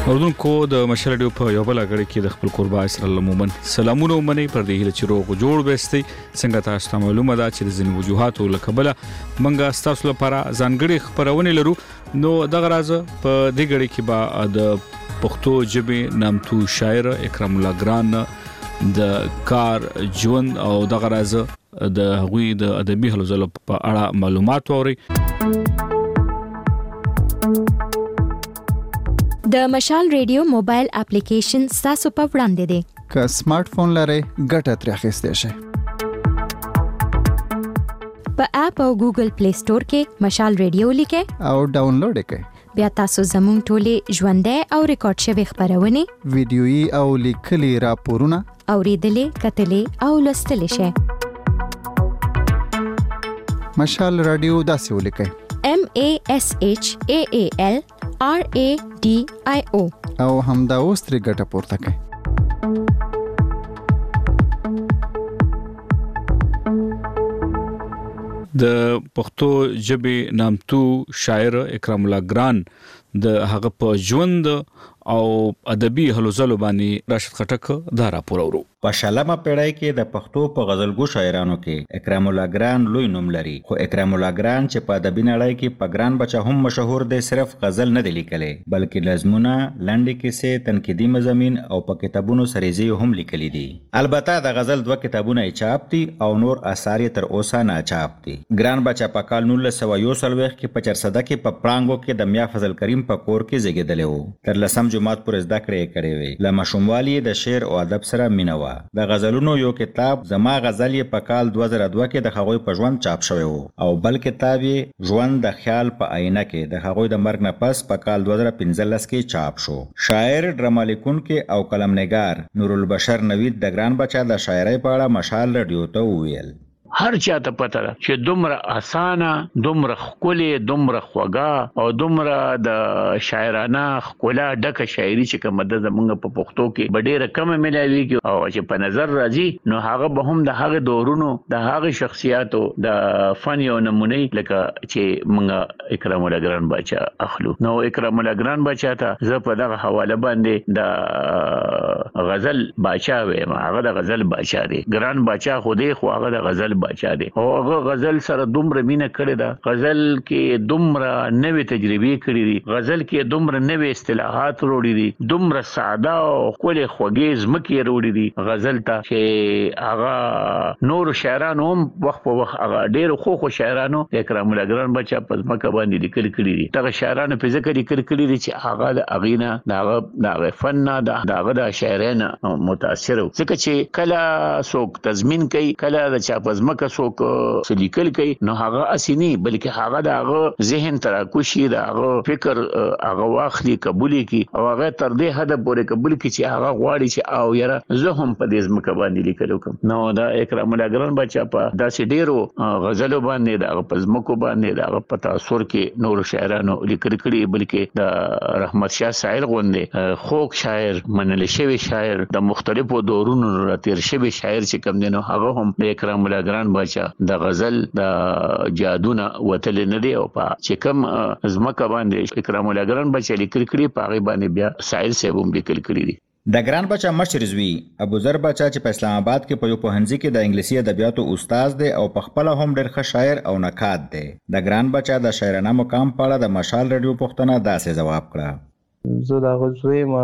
اردوونکو د مشال رادیو په یو بل غړي کې د خپل قربا اسرائیل مومن سلامونه ومني پر دې هله چیرو جوړ بهستي څنګه تاسو ته معلومه ده چې د ځینو وجوهاتو لکبله منګه تاسو لپاره ځانګړي خبرونه لرو نو دغه راز په دې غړي کې با د پښتو ژبې نامتو شاعر اکرام الله ګران د کار ژوند او دغه راز د هغوی د ادبي هلو ځلو په اړه معلومات اوري. د مشال ریډیو موبایل اپلیکیشن تاسو په وړاندې دی. که سمارټ فون لرئ ګټه ترې اخیستی شئ. په اپ او ګوګل پلی سٹور کې مشال ریډیو لیکئ او ډاونلوډ کړئ. بیا تاسو زموږ ټولې ژوندۍ او ریکارډ شوی خبرونه ویډیويي او لیکلي راپورونه اوریدلې کتلې او لوستلې شئ. مشال رادیو داسې ولیکئ MASHAALRADIO او همدا اوس ترې ګټه پورته کړئ. د پښتو ژبې نامتو شاعر اکرام الله ګران د هغه په ژوند او ادبي هلو ځلو باندې راشد خټک دا راپور اورو. په شلمه پیړۍ کې د پښتو په غزلګو شاعرانو کې اکرام الله ګران لوی نوم لري، خو اکرام الله ګران چې په ادبي نړۍ کې په ګران بچا هم مشهور دی صرف غزل نه دی لیکلی بلکې نظمونه، لنډې کیسې، تنقیدي مضامین او په کتابونو سریزې هم لیکلي دي. البته د غزل 2 کتابونه یې چاپ دي او نور آثار یې تر اوسه نه چاپ دي. ګران بچا په کال 1941 کې په چرسده کې په پړانګو کې د میا فضل کریم په کور کې زیږیدلی و. تر لسم جماعت پورې زده کړې یې کړې وې. له ماشوموالي د شعر او ادب سره مینه وه. د غزلونو یو کتاب زما غزل یې په کال 2002 کې د هغوی په ژوند چاپ شوی و او بل کتاب یې ژوند د خیال په آینه کې د هغوی د مرګ نه پس په کال 2015 کې چاپ شو. شاعر، ډرامه لیکونکی او قلم نگار نورالبشر نوید د ګران بچا د شاعرۍ په اړه مشال رادیو ته وویل. هر چاته پته ده چې دومره اسانه، دومره ښکلې، دومره خوږه او دومره د شاعرانه ښکلا ډکه شاعري چې کومه ده زمونږ په پښتو کې به ډېره کمه میلاویږي او چې په نظر راځي نو هغه به هم د هغه دورونو د هغه شخصیاتو د فن یو نمونه لکه چې موږ اکرام الله ګران بچا اخلو. نو اکرام الله ګران بچا ته زه په دغه حواله باندې د غزل بچا وایم. هغه د غزل بچا دی. ګران بچا خو دی خو هغه د غزل بچا دی او هغه غزل سره دومره مینه کړې ده. غزل کې دومره نوې تجربې کړې دي. غزل کې دومره نوې اصطلاحات وروړي دي. دومره ساده او ښکلې خوږې ځمکې وروړي دي غزل ته چې هغه نور شاعرانو هم وخت په وخت هغه ډېر خو شاعرانو اکرام الله ګران بچا په ځمکه باندې لیکل کړي دي. دغه شاعرانو په ذکر لیکل کړي دي چې هغه د اغینا د فن نه د د شاعرانو متاثر ځکه چې کله څوک تضمین کوي کله د چا په ځمکه څوک لیکل کوي نو هغه اسینی بلکې هغه د هغه ذهن تراکشي د هغه فکر هغه واخلي قبول کی او هغه تر دې حد پورې قبول کی چې هغه غواړي چې او یاره زه هم په دې ځمکه باندې لیکل وکم. نو دا اکرام الله ګران بچا په داسې ډیرو غزلو باندې د هغه په ځمکو باندې د هغه په تاثر کې نور شاعرانو لیکل کړي بلکې د رحمت شاه سائل غوندې خوږ شاعر منل شوی شاعر د مختلفو دورونو را تیر شوی شاعر چې کوم دي نو هغه هم د اکرام الله ګران بچا د غزل د جادونه وتل نه دی او په چې کوم ځمکه باندې اکرام الله ګران بچا لیکل کړي په هغه باندې بیا سائل صاحب هم لیکل کړي دي. د ګران بچا مشر زوی ابوذر بچا چې په اسلام آباد کې په یو پوهنځي کې د انګلیسي ادبیاتو استاد دی او په خپل هم ډېر ښه شاعر او نقاد دی. د ګران بچا د شاعرانه مقام په اړه د مشال رادیو پوښتنه داسې جواب کړه. زه د غزوی ما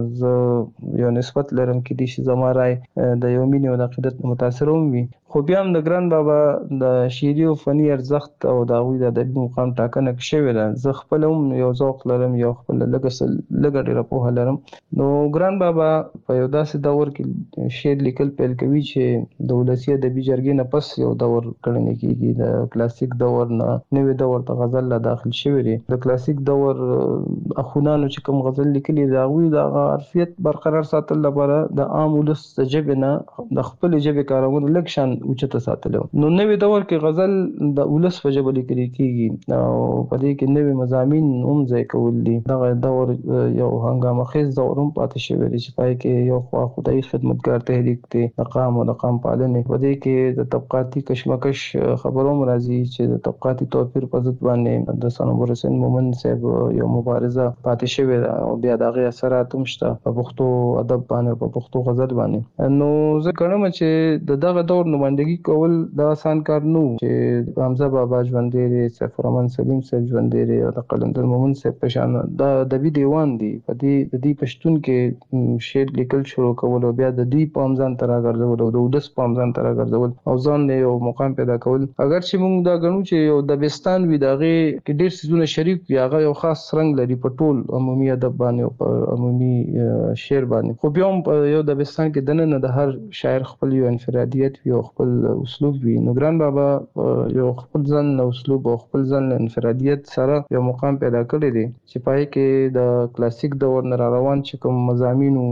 زه یو نسبت لرم کې دي چې زما رای د یو مینې او د عقیدت متاثر هم وي خو بیا هم د ګران بابا د شعري او فني ارزښت او د هغوی د ادبي مقام ټاکنه شوې ده. زه خپل هم یو ذوق لرم یو خپل لږه ډېره پوهه لرم. نو ګران بابا په یو داسې دور کې شعر لیکل پیل کوي چې د ولسي ادبي جرګې نه پس یو دور ګڼل کېږي. د کلاسیک دور نه نوی دور ته غزل لا داخل شوی دی. د کلاسیک دور اخوانانو چې کوم غزل لیکلي د هغوی د عرفیت برقرار ساتل لپاره د عام ولس د ژبې نه د خپلې ژبې کارونه لږ شان اوچته ساتلو. نو نوې دور کې غزل د ولس په ژبه لیکل کیږي او په دې کې نوې مضامین هم ځای کول دي. دغه دور یو هنګامه خیز دور هم پاتې شوی دی چې پای کې یو خوا خدای خدمتګار تحریک دی د قام او د قام پالنې. په دې کې د طبقاتي کشمکش خبرو راځي چې د طبقاتي توپیر په ضد باندې د صنوبر حسین مومن صاحب یو مبارزه پاتې شوې او بیا دغه اثرات هم شته په پښتو ادب باندې په پښتو غزل باندې. نو زه کوم چې دغه دور نمائندګي کول د آسان کار نه و چې حمزه بابا ژوند دی، سیف الرحمن سلیم صاحب ژوند دی او د قلندر مومن صاحب په شان د ادبي دیوان دی. په دې پښتون کې شعر لیکل شروع کول او بیا د دې پامځان تر راګرځول او د ودس پامځان تر راګرځول او ځان یو مقام پیدا کول. اگر چې موږ دا غنو چې یو د بستان وی دغه کې ډېر سيزونه شریک وي، هغه یو خاص رنگ لري په ټول عمومي ادب باندې او په عمومي شعر باندې. خو بیا هم یو د بستان کې دنه د هر شاعر خپل یو انفرادیت وي او خپل اسلوب وي. نو ګران بابا یو خپل ځان او اسلوب او خپل ځان انفرادیت سره یو مقام پیدا کړی دی چې پای کې د کلاسیک دور نه روان چې کوم مضامین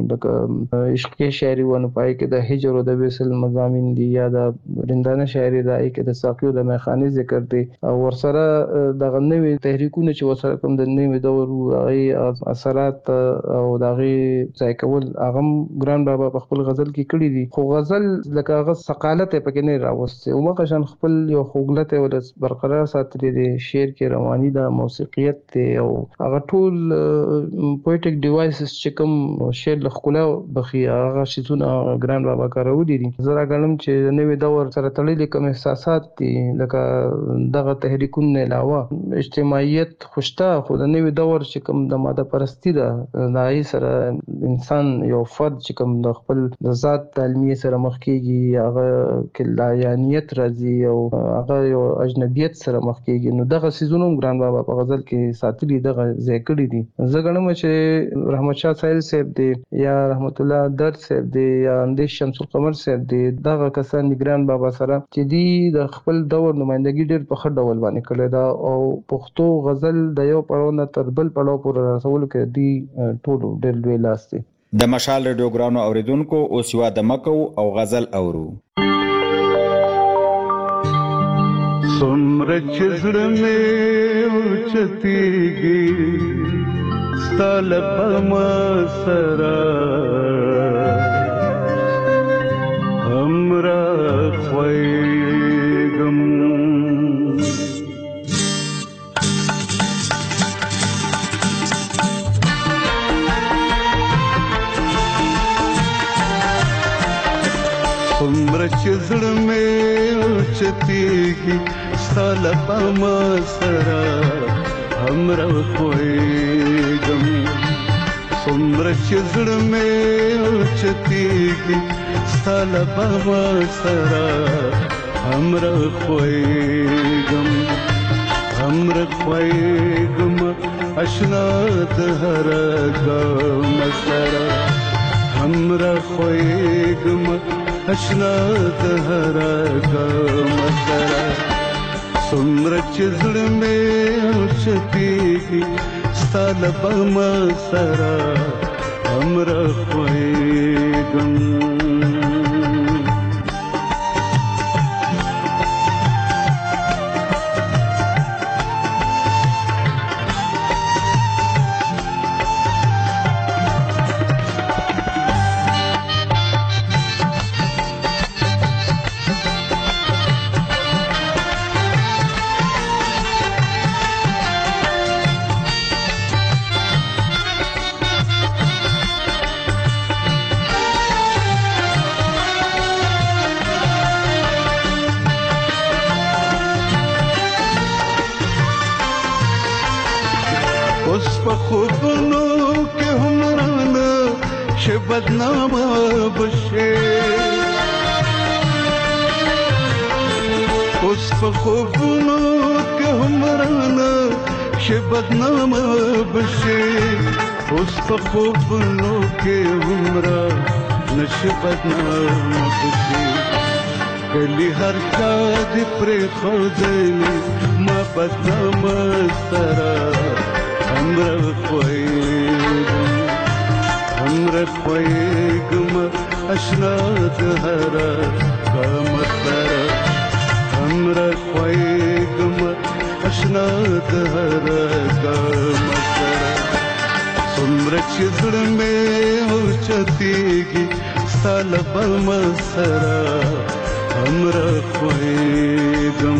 د عشقي شاعري ونه پای کې د هجر او د وصل مضامین دي یا د رندانه شاعري دای کې د ساقي او د میخاني ذکر دی او ورسره د نوې تحریکونه چې ورسره کوم د نوې دور هغه اثرات او دغه ځای کول هغه ګران بابا په خپل غزل کې کړی دي. خو غزل لکه هغه ثقالت پکې نه راوسته او مخه شان خپل یو خوګلت ولس برقرار ساتلی دی. شعر کې رواني د موسیقیت دی او هغه ټول پویټیک ډیوایسز چې کوم شعر لخلا بخي هغه شیزونه ګران بابا کارولي دي. زه راګلم چې نوې دور سره تړلې کوم احساسات دي لکه دغه تحریکونه علاوه اجتماعیت خوشته خو د نوې دور چې کوم د ماده پرستی ده دای سره انسان یو فرد چې کوم د خپل د ذات تعلیمي سره مخ کیږي هغه کلایانیت راځي او هغه یو اجنبیت سره مخ کیږي. نو دغه سيزونو ګران بابا په غزل کې ساتلي دغه ذکر دي. زه غنم چې رحمت شاه سایل صاحب دی یا رحمت الله درد صاحب دی یا اندیش شمس القمر صاحب دی دغه کسان ګران بابا سره چې دی د خپل دور نمائندګي ډېر په خړ ډول باندې کړی دا او پښتو غزل د یو پړاو نه تر بل پړاو پورې رسول کې دی ټول ډېر لوی لاس دی. د مشال ریډیو ګرانو اوریدونکو اوس یو د مکو او غزل اورو. څومره چې زړه مې اوچتېږي ستا له پامه سره هم راخوېږم څومره چې زړه مې اوچتېږي ستا له پامه سره هم راخوېږم څومره چې زړه مې اوچتېږي ستا له پامه سره هم راخوېږم هم راخوېږم اشنا د هر ګام سره هم راخوېږم اشنا د هر ګام سره څومره چې زړه مې اوچتېږي ستا له پامه سره هم راخوېږم. خوبونو کې هم رانه چې بدنامه بشي اوس په خوبونو کې هم رانه چې بدنامه بشي اوس په خوبونو کې هم رانه چې بدنامه بشي کلی هر چا دې پرې خوځلي ما بدنامه سره هم راخوېږم اشنا د هر غم سره همرا خوایګم اشنا د هر غم سره څومره چې زړه مې اوچتېږي ستا له بم سره همرا خوایګم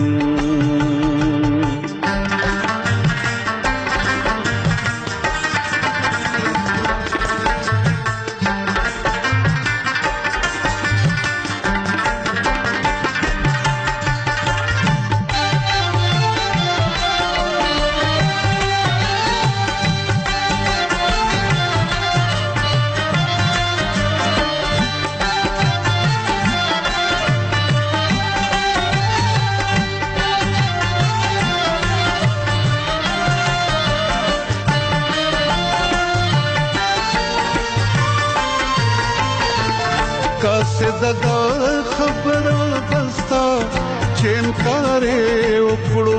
کاسه زدا خبره بستا چې انکار وکړو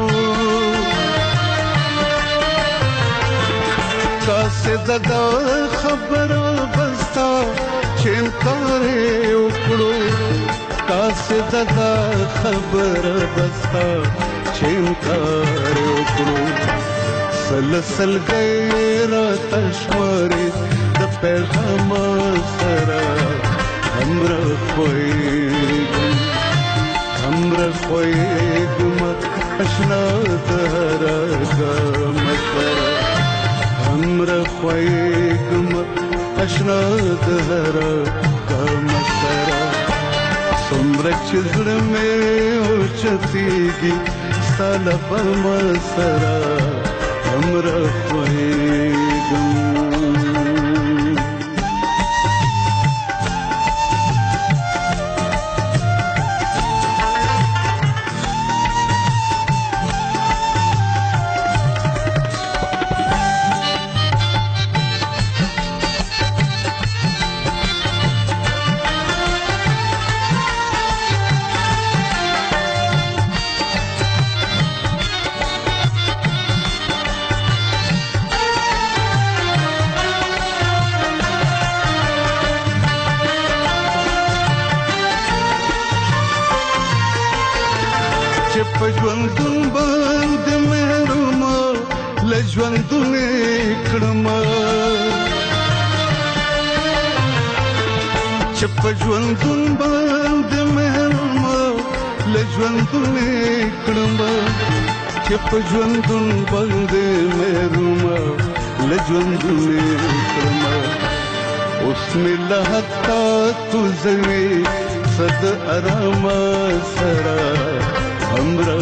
کاسه زدا خبره بستا چې انکار وکړو کاسه زدا خبره بستا چې انکار وکړو سلسل غیر تشواري د پیغام سره همرا خوایګم اشنا د هر غم سره همرا خوایګم اشنا د هر غم سره څومره چې زړه مې اوچتېږي ستا له بم سره همرا خوایګم ژوندون باندې مهرما لژوندون کړم چې په ژوندون باندې مهرما لژوندون کړم چې په ژوندون باندې مهرما لژوندون کړم اوس مې له حتا تو زوي صد آرام سره همرا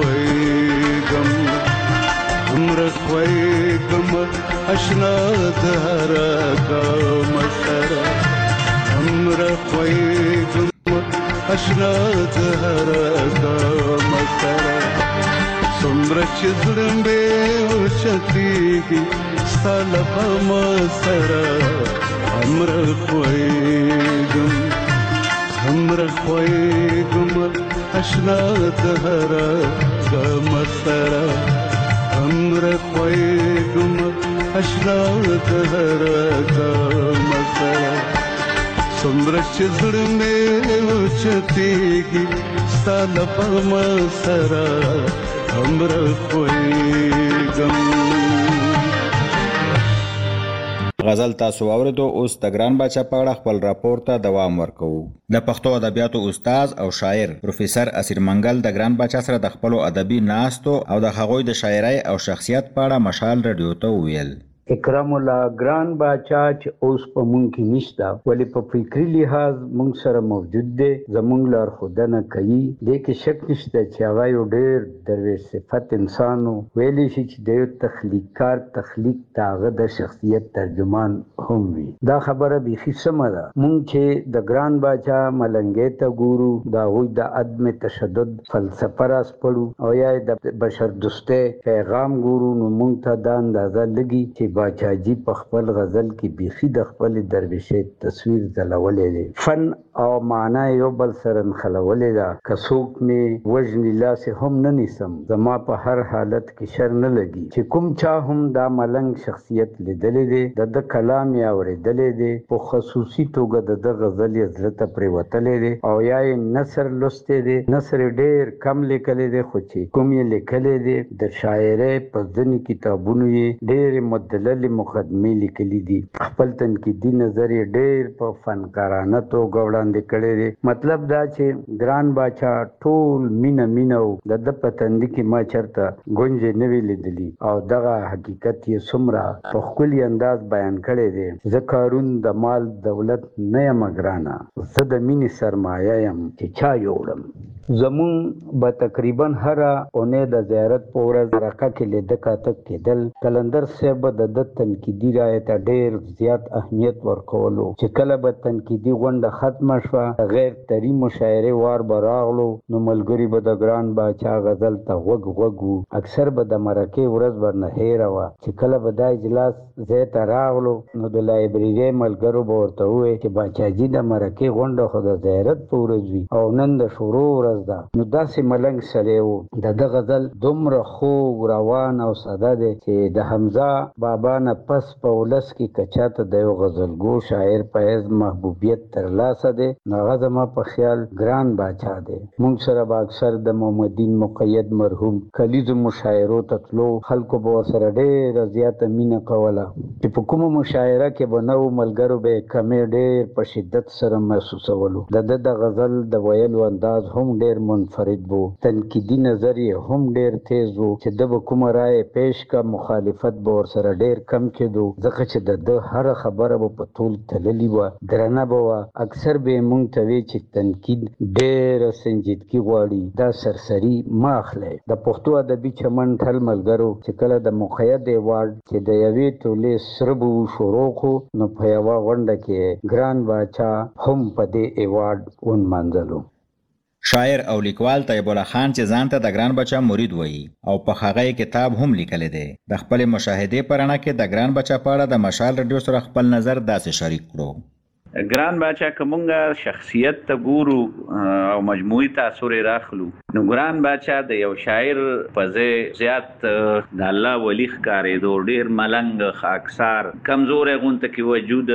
خوایګم اشنا د هر غم سره همرا خوایګم اشنا د هر غم سره څومره چې زړه مې اوچتېږي ستا له بم سره همرا خوایګم اشنا د هر غم سره همرا خوایګم اشنا د هر غم سره څومره چې زړه مې اوچتېږي ستا له بم سره همرا خوایګم غزل تاسو اوریدو. اوس د ګران باچا په اړه خپل راپور ته دوام ورکوو. د پښتو ادبیاتو استاد او شاعر پروفیسور اسیر منګل د ګران باچا سره د خپل ادبي ناستو او د هغوی د شاعرۍ او شخصیت په اړه مشال رادیو ته ویل. اکرام الله ګران باچا چې اوس په مونږ کې نشته ولی په فکری لحاظ مونږ سره موجود دی زمونږ لار خودنه کوي دې کې شک نشته چې هغه یو ډېر درویش صفت انسانو ویلی شي چې د یو تخلیقکار تخلیق تاغه د شخصیت ترجمان هم وي دا خبره بیخي سمه ده مونږ چې د ګران باچا ملنګې ته ګورو دا غوی د عدم تشدد فلسفه راس پړو او یا د بشر دوستۍ پیغام ګورو نو مونږ ته دا اندازه لګي چې چې باچاجي په خپل غزل کې بیخي د خپل درویشۍ تصویر ځلولې دی. فن او معنا یو بل سره نښلولې ده. که څوک مې وژني لاسې هم نه نیسم، زما په هر حالت کې شر نه لګي. چې کوم چا هم دا ملنګ شخصیت لیدلی دی، د کلام یې اورېدلی دی، په خصوصي توګه د غزل یې زړه ته پرېوتلی دی او یا یې نثر لوستی دی. نثر یې ډېر کم لیکلی دی، خو چې کوم یې لیکلی دی د شاعرۍ په ځینې کتابونو یې ډېرې مدللې مقدمې لیکلي دي. خپل تنقیدي نظر یې ډېر په فنکارانه توګه وړاندې کړی دی. مطلب دا چې ګران باچا ټول مینه و، د ده په تندي کې ما چېرته ګونجې نه وي لیدلي او دغه حقیقت یې څومره په ښکلي انداز بیان کړی دی. زه کارون د مال دولت نه یم ګرانه، زه د مینې سرمایه یم چې چا یوړم. زمون به تقریبا هره اونۍ د زیارت په ورځ مرکه کې لیده کاتب کېدل. قلندر صاحب به د ده تنقیدي رایې ته ډېر زیات اهمیت ورکولو. چې کله به تنقیدي غونډه ختمه شوه، غیر طري مشاعرې وار به راغلو، نو ملګري به د ګران باچا غزل ته غوږ وو. اکثر به د مرکې ورځ ورنه هېره وه. چې کله به دا اجلاس ځای ته راغلو، نو د لایبررۍ ملګرو به ورته ووایي چې باچاجي د مرکې غونډه خو د زیارت په ورځ وي او نن د شروع ورځ ده. نو داسې ملنګ سړی و. د ده غزل دومره خوږ، روان او ساده دی چې د حمزه بابا نه پس په ولس کې که چاته د یو غزلګو شاعر په حیث محبوبیت ترلاسه دی، نو هغه زما په خیال ګران باچا دی. موږ سره به اکثر د محمدین مقید مرحوم کلیزو مشاعرو ته تلو. خلکو به ورسره ډېره زیاته مینه کوله. چې په کومه مشاعره کې به نه و، ملګرو به یې کمې ډېر په شدت سره محسوسولو. د ده د غزل د ویلو انداز هم ډېر منفرد وو. تنقیدي نظر یې هم ډېر تیز وو. چې ده به کومه رایې پیش کا، مخالفت به ورسره ډېر کم کېدو، ځکه چې د ده هره خبره به په طول تللې وه، درنه به وه. اکثر به یې موږ ته وی چې تنقید ډېره سنجیدګي غواړي، دا سرسري مه اخلئ. د پښتو ادبي چمن ټل ملګرو چې کله د مقید ایوارډ چې د یوې تولې سره به شروع کړو، نو په یوه غونډه کې ګران باچا هم په دې ایوارډ ونمانځلو. شاعر او لیکوال طیب الله خان چې ځان ته د ګران باچا مرید وایي او په هغه کتاب هم لیکلی دی، د خپلې مشاهدې په رڼا کې د ګران باچا په اړه د مشال رادیو سره خپل نظر داسې شریک کړو. ګران باچا که مونږ شخصیت ته ګورو او مجموعي تاثر یې راخلو، نو ګران باچا د یو شاعر په ځای زیات د الله ولی ښکارېدو. ډېر ملنګ، خاکسار، کمزوری غونته کې وجود،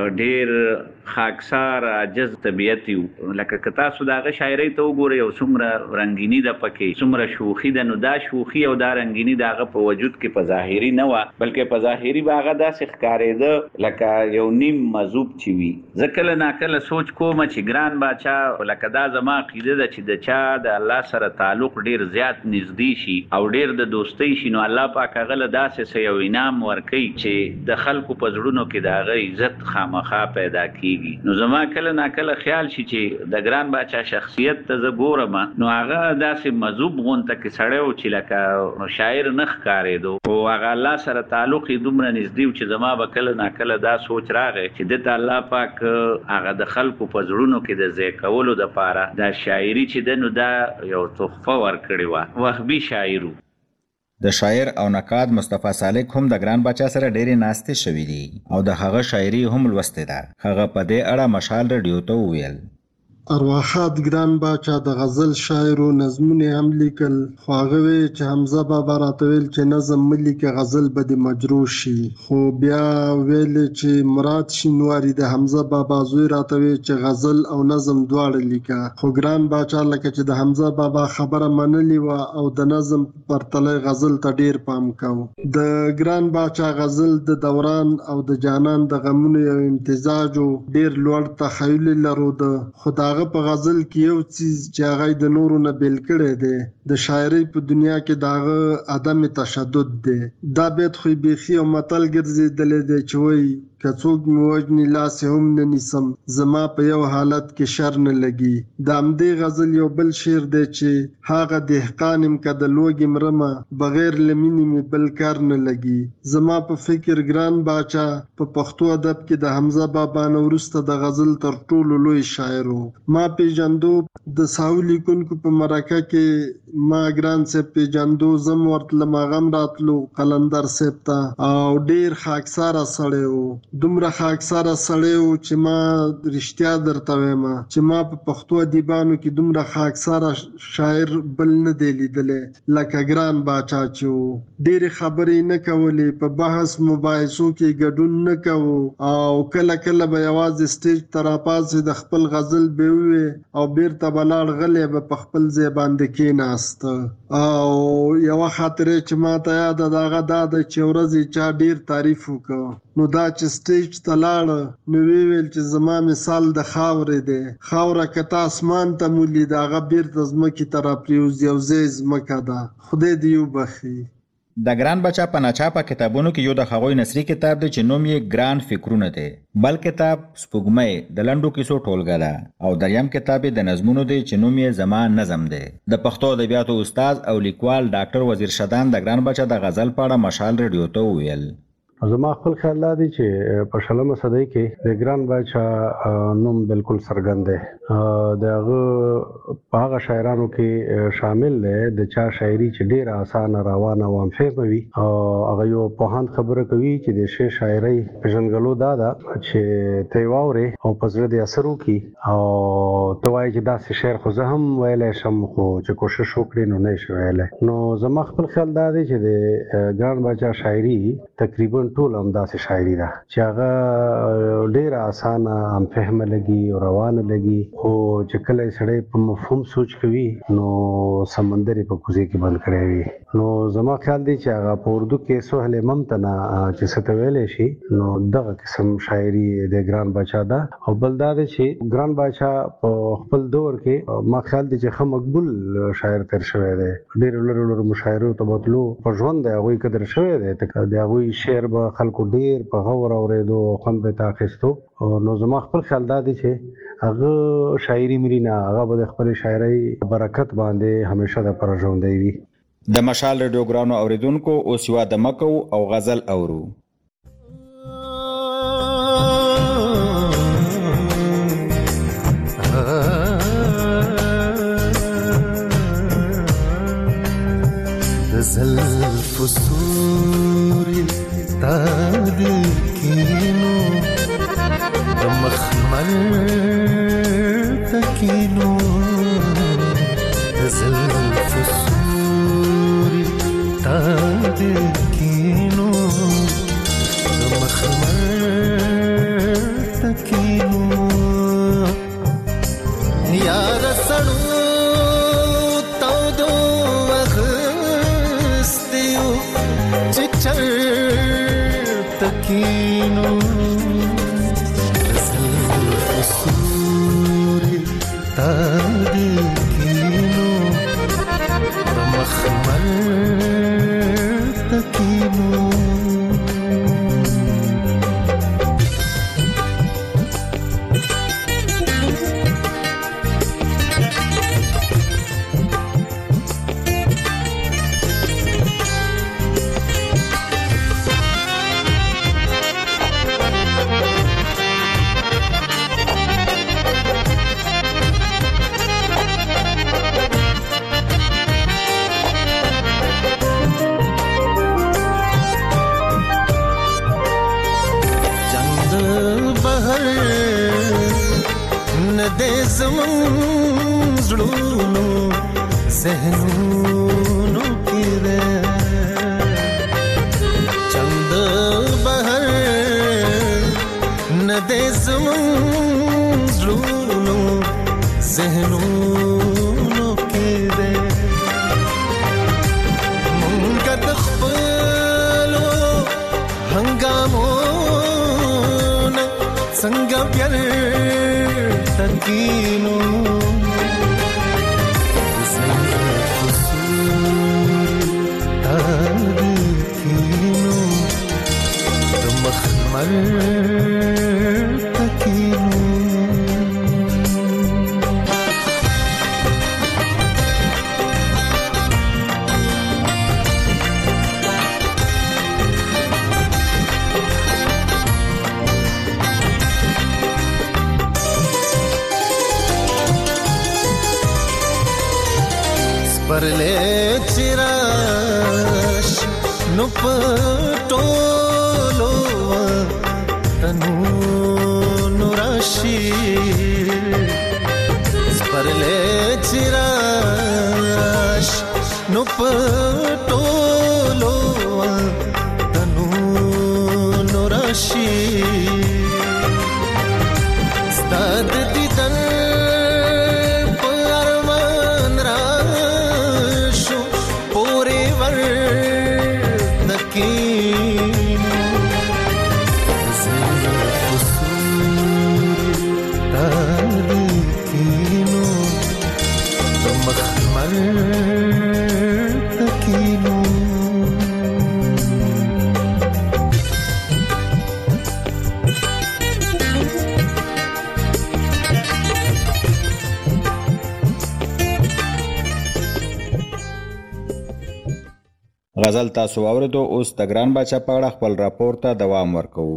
ډېر خاکسار عاجز طبیعت یو. لکه که تاسو د هغه شاعرۍ ته وګورئ، یو څومره رنګیني ده پکې، څومره شوخي ده. نو دا شوخي او دا رنګیني د هغه په وجود کې په ظاهري نه وه، بلکې په ظاهري به هغه داسې ښکارېده لکه یو نیم مذوب چې وي. زه کله ناکله سوچ کوم چې ګران باچا لکه دا زما عقیده ده چې د چا د الله سره تعلق ډیر زیات نږدې شي او ډیر د دوستۍ شي، نو الله پاک هغه له داسې یو انعام ورکوي چې د خلکو په زړونو کې د هغه عزت خامخا پیدا کیږي. نو زما کله ناکله خیال شي چې د ګران باچا شخصیت ته زه ګورم، نو هغه داسې مذوب غونته کې سړی و چې لکه شاعر نه ښکارېدو او هغه الله سره تعلق یې دومره نږدې و چې زما به کله ناکله دا سوچ راغی چې دته الله پاک هغه د خلکو په زړونو کې د ځای کولو دپاره دا شاعري چې ده نو دا یو تحفه ورکړې وه. وهبي شاعر و. د شاعر او نقاد مصطفی سالک هم د ګران باچا سره ډېرې ناستې شوي دي او د هغه شاعري هم لوستې ده. هغه په دې اړه مشال رادیو ته وویل: ارواحات ګران باچا د غزل شاعر او نظمونه هم لیکل، خو هغه وی چې حمزه بابا راته ویل چې نظم ملي کې غزل به د مجروح شي، خو بیا ویل چې مراد شینواری د حمزه بابا زوی راته وی چې غزل او نظم دواړه لیکه، خو ګران باچا لکه چې د حمزه بابا خبره منلې و او د نظم پرتله غزل ته ډیر پام کاوه. د ګران باچا غزل د دوران او د جانان د غمونو یو امتزاج او ډیر لوړ تخیل لرود، خو هغه په غزل کې یو چیز چې هغه د نورو نه بیل کړی دی، د شاعرۍ په دنیا کې د هغه عدم تشدد دی. دا بیت خو بیخي او متل ګرځېدلی دی چې وایي که څوک مې وژني لاس یې هم نه نیسم زما په یو حالت کې شر نه لګي. د همدې غزل یو بل شعر دی چې هغه دهقان یم که د لوږې مرمه بغیر له مینې مې بل کار نه لګي. زما په فکر ګران باچا په پښتو ادب کې د حمزه بابا نه وروسته د غزل تر ټولو لوی شاعر و. ما پیژندو د ساحو لیکونکو په مرکه کې ما ګران صاحب پیژندو، زم ورتلم هغه هم راتلو قلندر صاحب ته، او ډېر خاکساره سړی و. دومره خاکساره سړی و چې ما رښتیا درته وایم چې ما په پښتو ادیبانو کې دومره خاکساره شاعر بل نه دی لیدلی لکه ګران باچا چې و. ډېرې خبرې نه کولې، په بحث مباحثو کې ګډون نه کوو، او کله کله به یوازې سټیج ته راپاسې د خپل غزل به ووې او بیرته به لاړ غلی به په خپل ځای باندې کېناسته. او یوه خاطره چې ما ته یاده د هغه دا ده چې ورځ یې چا ډېر تعریف وکړ، نو دا چې سټیج ته لاړه نو ویل چې زما مثال د خاورې دی، خاوره که ته اسمان ته مولي د هغه بیرته ځمکې ته راپرېوځي او ځای ځمکه ده. خدای دې وبخي. د ګران بچا په ناچاپه کتابونو کې یو د هغوی نثري کتاب دی چې نوم یې ګران فکرونه دی. بل کتاب سپوږمۍ د لنډو کیسو ټولګه ده، او دریم کتاب د نظمونو دی چې نوم یې زما نظم دی. د پښتو ادبیاتو استاد او لیکوال ډاکټر وزیر شدان د ګران بچا د غزل په اړه مشال ریډیو ته وویل. زما خپل خیال دا دی چې په شلمه صدۍ کې د ګران باچا نوم بالکل څرګند دی. د هغه په هغه شاعرانو کې شامل دی د چا شاعري چې ډېره اسانه روانه او همفهمه وي. هغه یو پوهاند خبره کوي چې د ښې شاعرۍ پېژندګلو دا ده چې ته یې واورې او په زړه دې اثر وکړي، او ته وایې چې داسې شعر خو زه هم ویلی شم، خو چې کوشش وکړې نو نه یې شي ویلی. نو زما خپل خیال دا دی چې د ګران باچا شاعري تقریبا ټول همداسې شاعري ده چې هغه ډېره اسانه همفهمه لګي او روانه لګي، خو چې کله یې سړی په مفهوم سوچ کوي نو سمندر یې په کوزې کې بند کړی وي. نو زما خیال دی چې هغه په اردو کې سهل ممتنع چې څه ته ویلی شي، نو دغه قسم شاعري د ګران باچا ده. او بل دا دی چې ګران باچا په خپل دور کې ما خیال دی چې ښه مقبول شاعر تېر شوی دی. ډېرو لرو لرو مشاعرو ته بتلو په ژوند د هغوی قدر شوی دی، د هغوی شعر به خلکو ډېر په غور اورېدو او خوند به یې ته اخیستو. نو زما خپل خیال دا دی چې هغه شاعري مړینه هغه به د خپلې شاعرۍ برکت باندې همیشه دپاره ژوندی وي. د مشال ریډیو ګرانو اورېدونکو اوس یوه دمه کوو او غزل اورو. زلف سوري تادكينو مخمر تكينو زلف سوري تادكينو مخمر تكينو يا رسلو تودو وغستيو چچر تكينو زلف سوري تادكينو مخمر تكينو زمون زړونو ذهنونو کې ده چند بهر نه دې زمون زړونو ذهنونو کې ده مونږ د خپلو هنګامونو څنګه پیار تکینو زلف سپرلې چراش نو پټولو تنو نوراشي سپرلې چراش نو پټولو تنو نوراشي ستاد دیدن پرمان راشو پوری وردکین زیر قصور تاریکینو دمخمر تکینو غزل تاسو اوریدو. اوس د ګران باچا په اړه خپل راپور ته دوام ورکوو.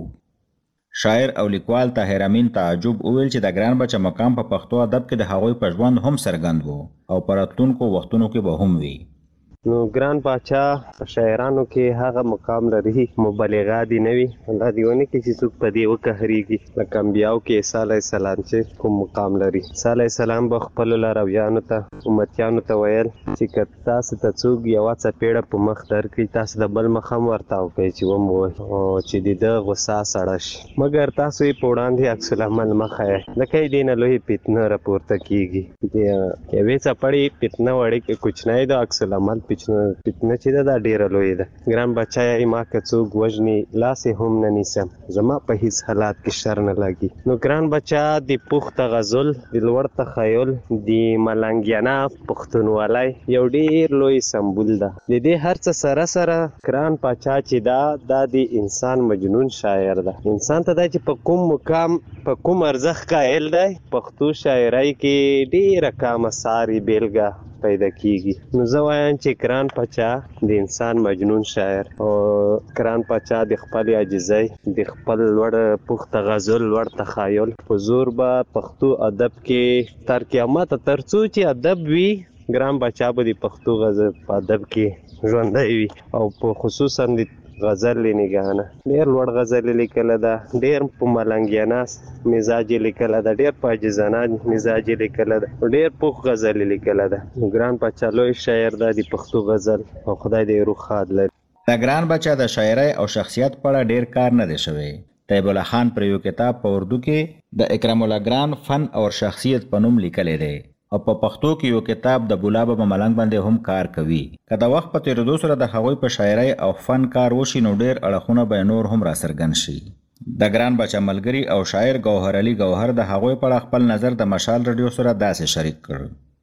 شاعر او لیکوال طاهر امین تعجب وویل چې د ګران باچا مقام په پښتو ادب کې د هغوی په ژوند هم څرګند و او په راتلونکو وختونو کې به هم وي. نو ګران باچا شاعرانو کې هغه مقام لري مبالغه دي نه وي دا دیونه کې چې څوک په دې وکهريږي لکه انبیاو کې عیسی علی السلام چې کوم مقام لري. عیسی علی السلام به خپل لارویانو ته امتیانو ته ویل چې کتا ست څوک یو څه پیړه په مخ درکې تاسو د بل مخم ورته او چې ومو چې د غصه سړش مګر تاسو یې پوړاندې عکس العمل مخه لکه دې نه لوی پیتنه راپورته کیږي دې یوې څپړې پیتنه وړي کې کچھ نه د عکس العمل پیتنه چې دا ډیره لوی ده. ګران بچا یې ما که څوک وژني لاسې هم نه نیسم زما په هیڅ حالات کې شر نه لګي. نو ګران بچا د پخته غزل د لوړ تخیل د ملنګیانا پښتونولۍ یو ډیر لوی سمبول ده. د دې هر څه سره سره ګران بچا چې دا د انسان مجنون شاعر ده. انسان ته دا چې په کوم مقام په کوم ارزښت قائل دی پښتو شاعرۍ کې ډیره کامه ساری بیلګه پیدا کیږي. نو زه وایم چې ګران بچا د انسان مجنون شاعر او ګران بچا د خپل عاجزۍ د خپل لوړ پخته غزل لوړ تخیل په زور به پښتو ادب کې تر قیامت ترڅو چې ادب وي ګران بچا به د پښتو غزل په ادب کې ژوندی وي او په خصوصا د غزل نگاهنه ډیر لوړ غزل لیکل ده ډیر په ملنګیانا مزاج لیکل ده ډیر په عاجزانه مزاج لیکل ده ډیر په غزل لیکل ده. ګران بچا لوی شاعر ده د پښتو غزل او خدای دې روح خاد لري. د ګران بچا د شاعرۍ او شخصیت په اړه ډیر کار نه دی شوی. طیب الله خان پر یو کتاب په اردو کې د اکرام الله ګران فن او شخصیت په نوم لیکلی دی او په پښتو کې یو کتاب د بولاب ملنګ باندې هم کار کوي. که د وخت په تیریدو سره د هغوی په شاعرۍ او فن کار وشي نو ډیر اړخونه به نور هم را څرګند شي. د ګران بچا ملګري او شاعر ګوهر علي ګوهر د هغوی په اړه خپل نظر د مشال رادیو سره داسې شریک کړ.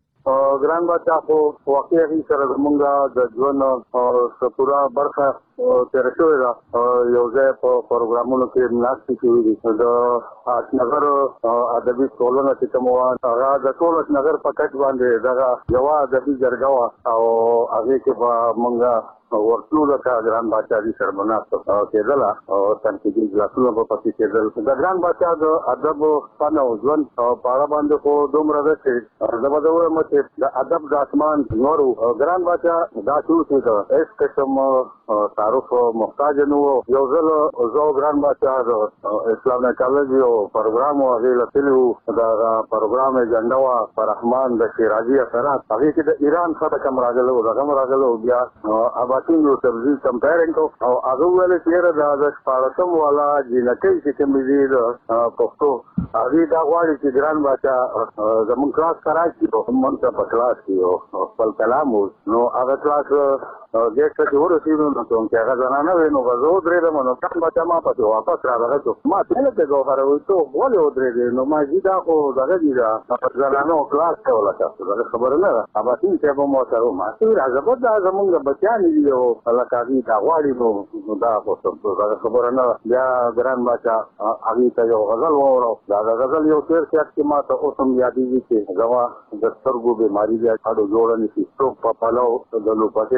ګران بچا خو واقعي سره زمونږ د ژوند پوره برخه تیر شوې ده. یو ځای په پروګرامونو کې ناستې شوې دي. د اشنغر ادبي ټولنه چې کوم وه هغه د ټول اشنغر په کټ باندې دغه یوه ادبي جرګه وه او هغې کې به مونږ ورتلو لکه ګران بچا دي سره مناسب کېدله او تنقیدي اجلاسونه به پکې کېدل. د ګران بچا د ادب فن او ژوند په اړه باندې خو دومره ده چې زه به وایم چې د ادب د اسمان نور ګران بچا دا شروع شي د هېڅ قسم تعارف محتاج نه و. یو ځل زه ګران بچا د اسلام کالج یو پروګرام و هغې له تللي وو. دغه پروګرام ایجنډه وه فرحمان د شیرازي اثرات هغې کې د ایران څخه کم راغلی و دغه هم راغلی و بیا یو سبزي کمپیرنګ کو او هغه ویل چې دا د شپاړسم والا جنکۍ چې کومې دي د پښتو هغې دا غواړي چې ګران بچا زمونږ کلاس ته راشي موږ ته په کلاس کې خپل کلام نو هغه کلاس ګیټ ته چې ورسېدو نو چې هغه زنانه وي نو زه ودرېدم نو ګران بچا ما پسې واپس راغلی شو. ما ته ته ګوهر وایي ته ولې ودرېدې نو ما چې دا خو دغه دي دا زنانو کلاس کوله تاسو دغه خبره نه ده. اباسین صاحب هم ورته وما راځه به دا زمونږ بچیان دي او لکه هغې دا غواړي نو دا خو دغه خبره نه ده. بیا ګران بچا هغې ته یو غزل واورو. دا د غزل یو شعر سیات کې ما ته اوس هم یادېږي چې زما د سترګو بیماري بیا اډو جوړه نه شي څوک په پلو د لوپټې په خوله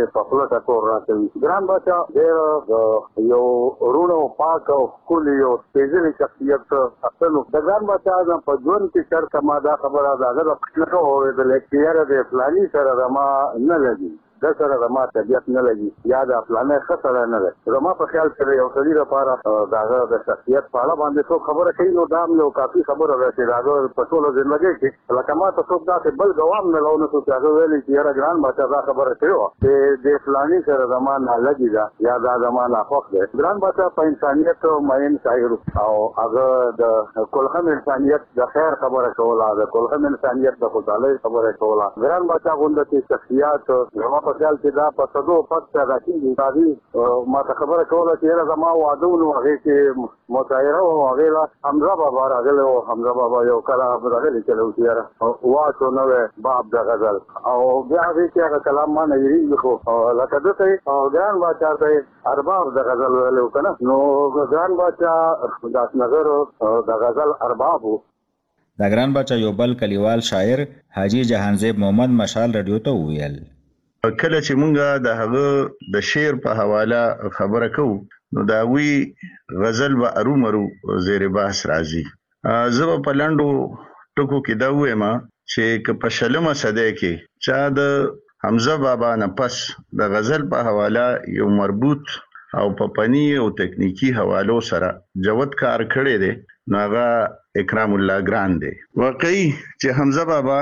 ټول ټکور راکوي. ګران بچا ډېر یو رونو پاک او ښکلي او سپېڅلي شخصیت اصلو د ګران بچا په ژوند کې چېرته ما دا خبره د هغه نه اورېدلې چې یاره د فلاني سره زما نه لګي، د سره زما طبیعت نه لګي یا د فلانه ښه سره نه دی. زما په خیال کې یو سړي لپاره د هغه د شخصیت په اړه باندې څوک خبره کوي نو دا هم یو کافي خبره ده چې د هغه په ټوله ژوندګۍ کې لکه ما ته څوک داسې بل ګوام نه لو نه شو چې هغه ویلي چې یاره ګران بچا دا خبره کړې وه چې د فلاني سره زما نه لګي ده یا دا زما ناخوښ دی. ګران بچا په انسانیت مین شاعر او هغه د کلهم انسانیت د خیر خبره کوله، د کلهم انسانیت د خوشحالۍ خبره کوله. ګران بچا غوندې شخصیات زما په خیال کې دا په صدو پس پیدا کېږي. تاغي ما ته خبره کوله چې یاره زما واده و نو هغې کې مشاعره و، هغې له حمزه بابا راغلی و. حمزه بابا یو کله راغلی چې چې یاره واچو نوی باب د غزل او بیا هغې کې هغه کلام ما نه هېرېږي خو لکه ده ته او ګران باچا ته ارباب د غزل ویلی و که نه، نو ګران باچا داسنغر د غزل ارباب و. د ګران باچا یو بل کلیوال شاعر حاجي جهانزیب محمد مشال رادیو ته وویل کله چې مونږه د هغه د شعر په حواله خبره کوو نو د هغوی غزل به ارومرو زیر بحث راځي. زه په لنډو ټکو کې دا ووایم چې که په شلمه صدۍ کې چا د حمزه بابا نه پس د غزل په حواله یو مربوط او په فني او تکنیکی حوالو سره جوت کار کړی دی نو هغه اکرام الله ګران دی. واقعي چې حمزه بابا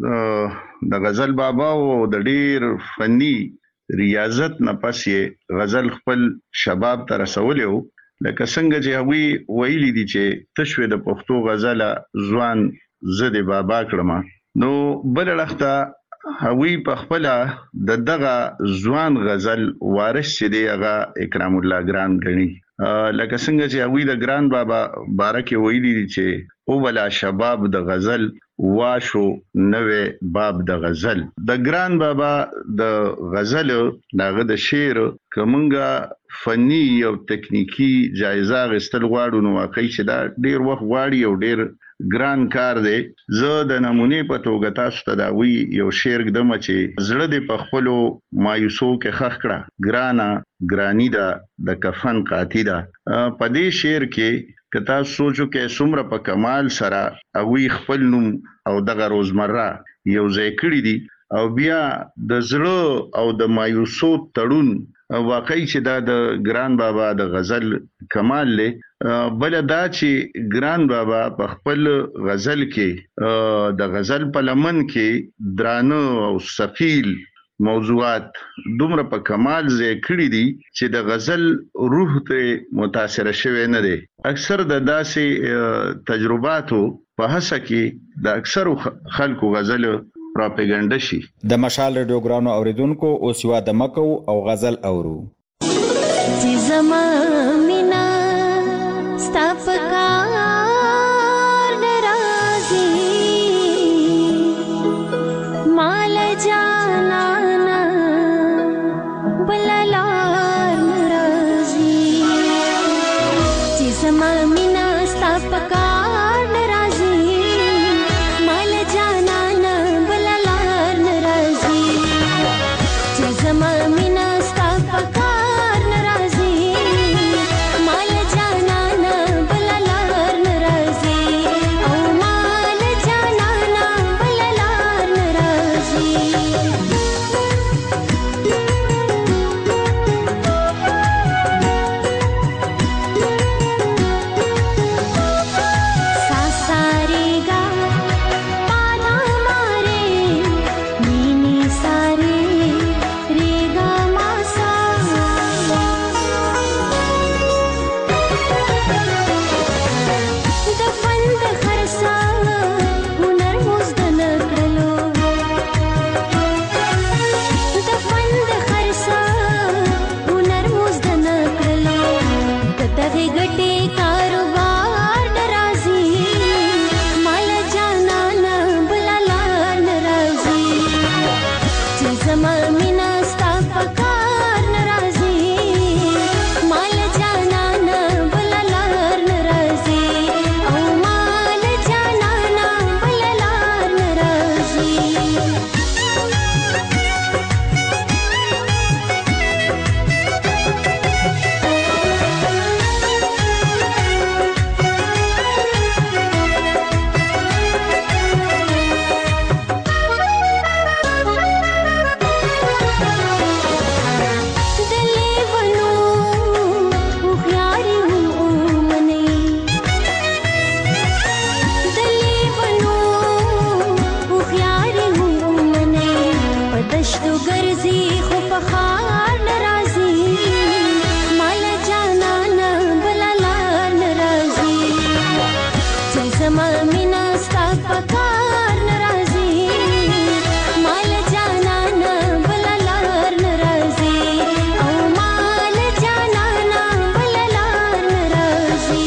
د غزل بابا او د ډیر فني ریاضت نه پس یې غزل خپل شباب ته رسولی و. لکه څنګه چې هغوی ویلي دي چې تشوې د پښتو غزله ځوان زه د بابا کړم نو بله لخته هغوی په خپله د دغه ځوان غزل وارث چې دی هغه اکرام الله ګران ګڼي. لکه څنګه چې هغوی د ګران بابا باره کې ویلي دي چې او ولا شباب د غزل واشو نوې باب د غزل. د ګران بابا د غزل دغه د شعر کومنګه فني او تکنیکی جایزه غستل غواړو نو واقعي چې دا ډیر وخت غواړي او ډیر ګران کار دی. زه د نمونې په توګه تاسو ته دا وی یو شعر ږدم چې زړه دې په خپلو مایوسو کې ښخ کړه ګرانه ګرانی ده د کفن قاطي ده. په دې شعر کې که تاسو سوچو کې څومره په کمال سره هغوی خپل نوم او دغه روزمره یو ځای کړي دي او بیا د زړه او د مایوسو تړون واقعي چې دا د ګران بابا د غزل کمال دی. بله دا چې ګران بابا په خپل غزل کې د غزل په لمن کې درانه او ثقیل موضوعات دومره په کمال ځای کړي دي چې د غزل روح ته متاثره شوی نه دی. اکثر د داسې تجرباتو په هڅه کې د اکثرو خلکو غزل پراپګاندا شي. د مشال رادیو ګرانو اوریدونکو اوس یو د مکو او غزل اورو. زما مینا ستفکار ناراضي مال جانا بلالار ناراضي زما مینا ستفکار ناراضي مال جانا بلالار ناراضي زما مینا ستفکار ناراضي مال جانا بلالار ناراضي او مال جانا بلالار ناراضي सारेगा पाना मारे नीनी सारे रेगा मासा दफंद खरसा हुनर मुजदन कलो दफंद खरसा हुनर मुजदन कलो कतगे गटे कारोबार नराजी माल जाना बलालार नराजी जमा मिना स्ताफकार नराजी माल जाना बलालार नराजी ओ माल जाना बलालार नराजी دشتو ګرځي خو په خار ناراضي مال جانانا بلالار ناراضي چې زما مینا ستا په کار ناراضي مال جانانا بلالار ناراضي او مال جانانا بلالار ناراضي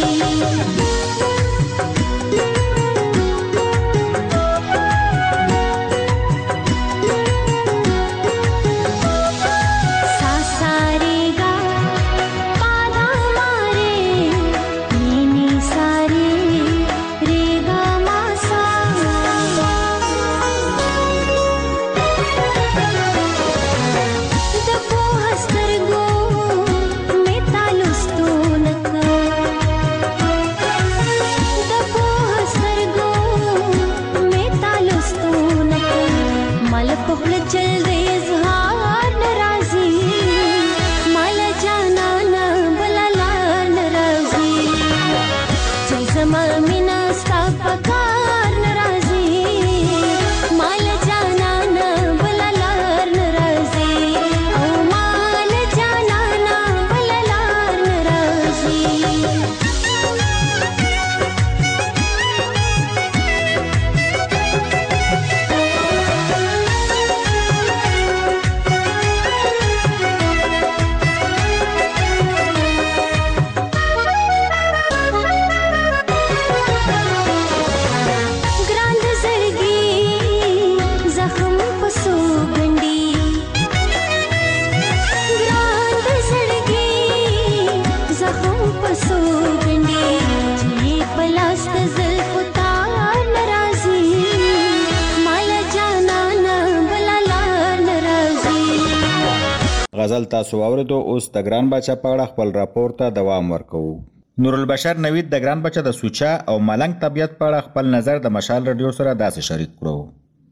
غزل تاسو واوریدو. اوس د ګران بچا په اړه خپل راپور ته دوام ورکوو. نورالبشر نوید د ګران بچا د سوچا او ملنګ طبیعت په اړه خپل نظر د مشال رادیو سره داسې شریک کړو.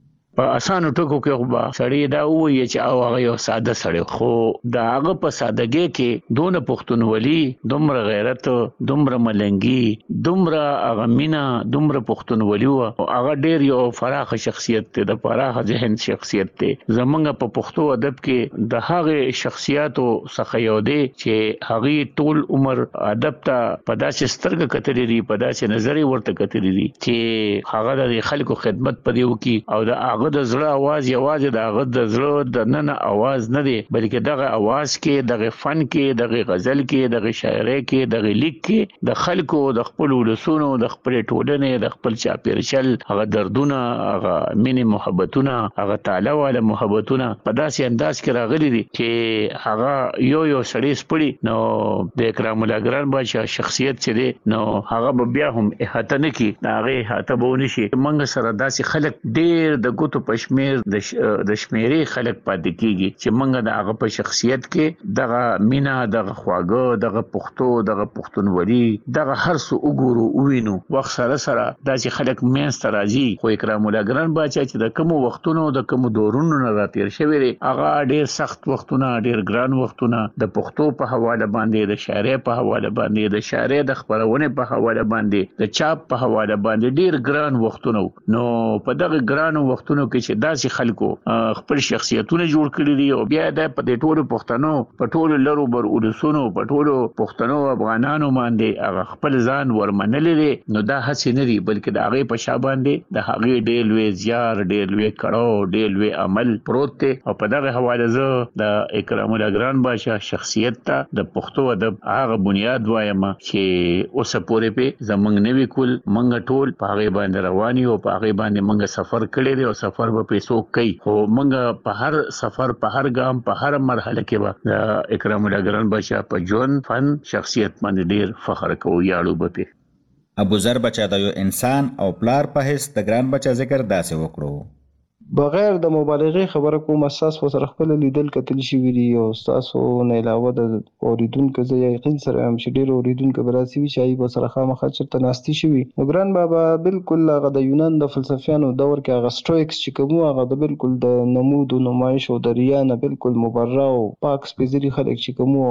په اسانو ټکو کې خو به سړی دا وایي چې او هغه یو ساده سړی خو دا هغه په سادهګۍ کې دونه پښتونولي دومره غیرت دومره ملنګي دومره هغه مینا دومره پښتونولي او هغه ډیر یو فراخ شخصیت دی د فراخ ذهن شخصیت دی. زمونږ په پښتو ادب کې د هغه شخصیتو څخه یو دی چې هغه ټول عمر ادب ته په داسې سترګه کتلې دي په داسې نظر ورته کتلې دي چې هغه د خلکو خدمت پدې وکي او د هغه د زړه आवाज یوازې د هغه د زړه د نن आवाज نه دی بلکې دغه आवाज کې دغه فن کې دغه غزل کې دغه شاعري کې دغه لیک کې د خلکو د خپل ولسونو د خپل ټولنې د خپل چاپیرچل هغه دردونه هغه مینې محبتونه هغه تعالی والا محبتونه په داسې انداز کې راغلي دي چې هغه یو سړی سپړي نو د اکرام الله ګران بچا شخصیت چې دی نو هغه بیا هم احاطه نه کی هغه احاطه به ونشي. منګ سره داسې خلک ډیر د ګوتو پښمیر د شمیرې خلک پاتې کیږي چې منګ د هغه په شخصیت کې دغه مینا دغه خواګه دغه پښتو دغه پښتونولي دغه هر څه وګورو وینو وخت سره داسې خلک مینس ته راځي. خو اکرام الله ګران بچا چې د کوم وختونو د کوم دورونو نه راتیر شوی دی هغه ډیر سخت وختونه ډیر ګران وختونه د پښتو په حواله باندې د شاعري په حواله باندې د شاعري د خبرونه په حواله باندې د چاپ په حواله باندې ډیر ګران وختونه نو په دغه ګران وختونو کې چې داسې خلکو خپل شخصیتونه جوړ کړی دي او بیا د په دې ټولو پښتنو په ټولو لرو بر ولسونو په ټولو پښتنو افغانانو باندې هغه خپل ځان ورمنلې دي نو دا هڅه نه دي بلکې د هغه په شا باندې د هغه ډېر لوی زیار ډېر لوی کړو ډېر لوی عمل پروت دی او په دغه حواله زه د اکرام الله ګران بچا شخصیت ته د پښتو ادب هغه بنیاد وایم چې اوس پورې په زمنګ نوی کول منګ ټول په هغه باندې رواني او په هغه باندې منګ سفر کړی دی او سفر به پیسو کوي خو منګ په هر سفر په هر ګام په هر مرحله کې به اکرام الله ګران بچا په ژوند فن شخصیت باندې ډیر فخر کوو یاړو به. ابو ذر بچا د یو انسان او پلار په حیث د ګران بچا ذکر داسې وکړو. بغیر د مبالغه خبره کوم اساس و سره خپل لیدل کتل شي ویری او تاسو نه علاوه د اوریدونکو زه یقین سره هم چې ډیر اوریدونکو براسي وی چې به سره خامخا چرته ناشتي شي نو ګران بابا بالکل هغه د یونان د فلسفیانو دور کې هغه سټویکس چې کوم هغه د بالکل د نمود او نمایش او د ریا نه بالکل مبرر او پاک سپیڅلي خلک چې کوم او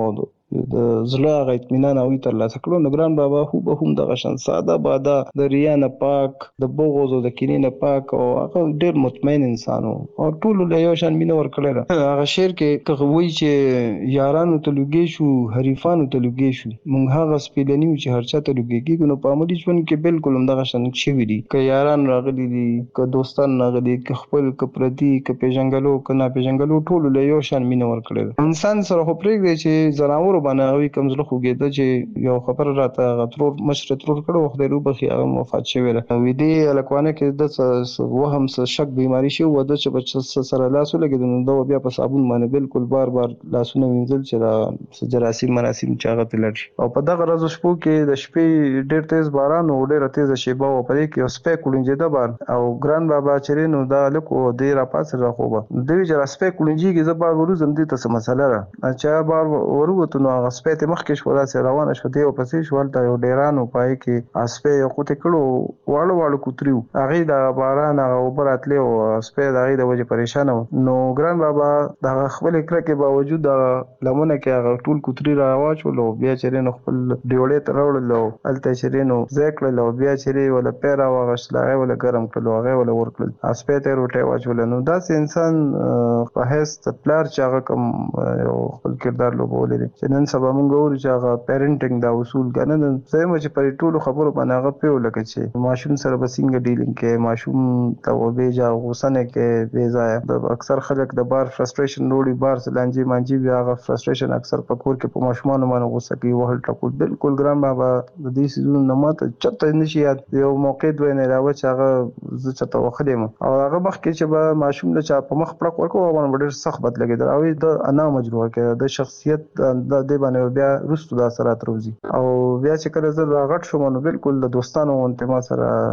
د زړه هغه اطمینان او ترلاسه کړو. نو ګران بابا خو به هم دغه شان ساده باده د ریا نه پاک، د بغض او د کینې نه پاک او هغه ډېر مطمئن انسان او ټول له یو شان مینه ورکړل. هغه شعر کې که وایي چې یارانو ته لوګي شو حریفانو ته لوګي شو، مونږ هغه سپیلنی چې هر چا ته لوګي کېږو. نو په عملي ژوند کې بالکل هم دغه شان شوي دي. که یاران راغلي دي، که دوستان راغلي، که خپل، که پردي، که پیژنګلو، که ناپیژنګلو، ټول له یو شان مینه ورکړل. انسان سره خو پرېږدي چې زناور باندې هغوی کوم زړه خوږېده چې یو خبره راته هغه ترور مشر ترور کړو، خدای وبخښي، هغه وفات شوی ده. ویدې هلکوانه کې د څه وهم څه شک بیماري شوی و، ده چې به سره لاس ولګېد نو ده بیا په صابون باندې بالکل بار بار لاسونه وینځل چې دا جراثیم مناسیم چې هغه ته لړ شي. او په دغه ورځو شپو کې د شپې ډېر تیز باران او ډېره تیزه شیبه وه، په دې کې یو سپی کوړنجېده بار. او ګران بابا چې نو دا هلک و دی راپاڅېد راخوبه، دوی چې را سپی کوړنجېږي زه بار وروځم دې ته څه مسله ده. چې بار ورووتو نو هغه سپی ته مخکې شوه، داسې روانه شوه، دی ورپسې شو. هلته یو ډیران و، په هغې کې سپی یو قوطې کړو، واړه واړه کوتري وو، هغې د باران هغه اوبه راتلې او سپی د هغې د وجې پریشانه و. نو ګران بابا د هغه خپلې کرکې باوجود هغه لمنه کې هغه ټول کوتري را واچول او بیا چې نو خپل ډیوړې ته راوړل او هلته چې نو ځای کړل او بیا چې وله پی راواغېستل، هغې وله ګرم کړل او هغې وله ورکړل، سپی ته یې روټۍ واچوله. نو داسې انسان په حیث د پلار چې هغه کوم یو خپل کردار لوبولی دی چې نن سبا مونږ ګورو چې هغه پیرنټینګ دا اصول که نه زه یم چې په ټولو خبرو باندې هغه پوه لکه چې ماشوم سره به څنګه ډیلینګ کوې، ماشوم ته بېجا غوسه نه کوې بې ځایه. اکثر خلک د بار فرسټریشن وړي، بار څه لانجې مانجې وي، هغه فرسټریشن اکثر په کور کې په ماشومانو باندې غوسه کوي، وهل ټکول. بالکل ګران بابا د دې څیزونو نه ماته چېرته نه شي یاد. یو موقع دوی نه راوه چې هغه زه چېرته وښلی یم او هغه مخکې چې به ماشوم له چا په مخ پړق ورکړو هغه باندې به ډېر سخت بد لګېدل او د انا مجروحه کېده، د شخصیت د دې باندې بیا وروستو دا اثرات راوځي. او بیا چې کله زه راغټ شوم نو بالکل د دوستانو غوندې ما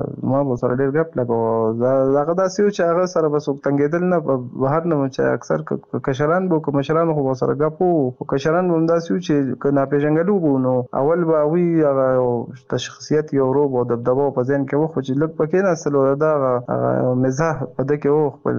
به سره ډېر ګپ لګاوه. هغه داسې و چې هغه سره به څوک تنګېدل نه، په بهر نه چې اکثر کشران به که مشران خو به سره ګپ وو، خو کشران به هم داسې و چې که ناپېژنګلو به نو اول به هغوی هغه د شخصیت یو روب او دبدبه په ذهن کې و، خو چې لږ په کېناستل او د هغه مزاح په ده کې و خپل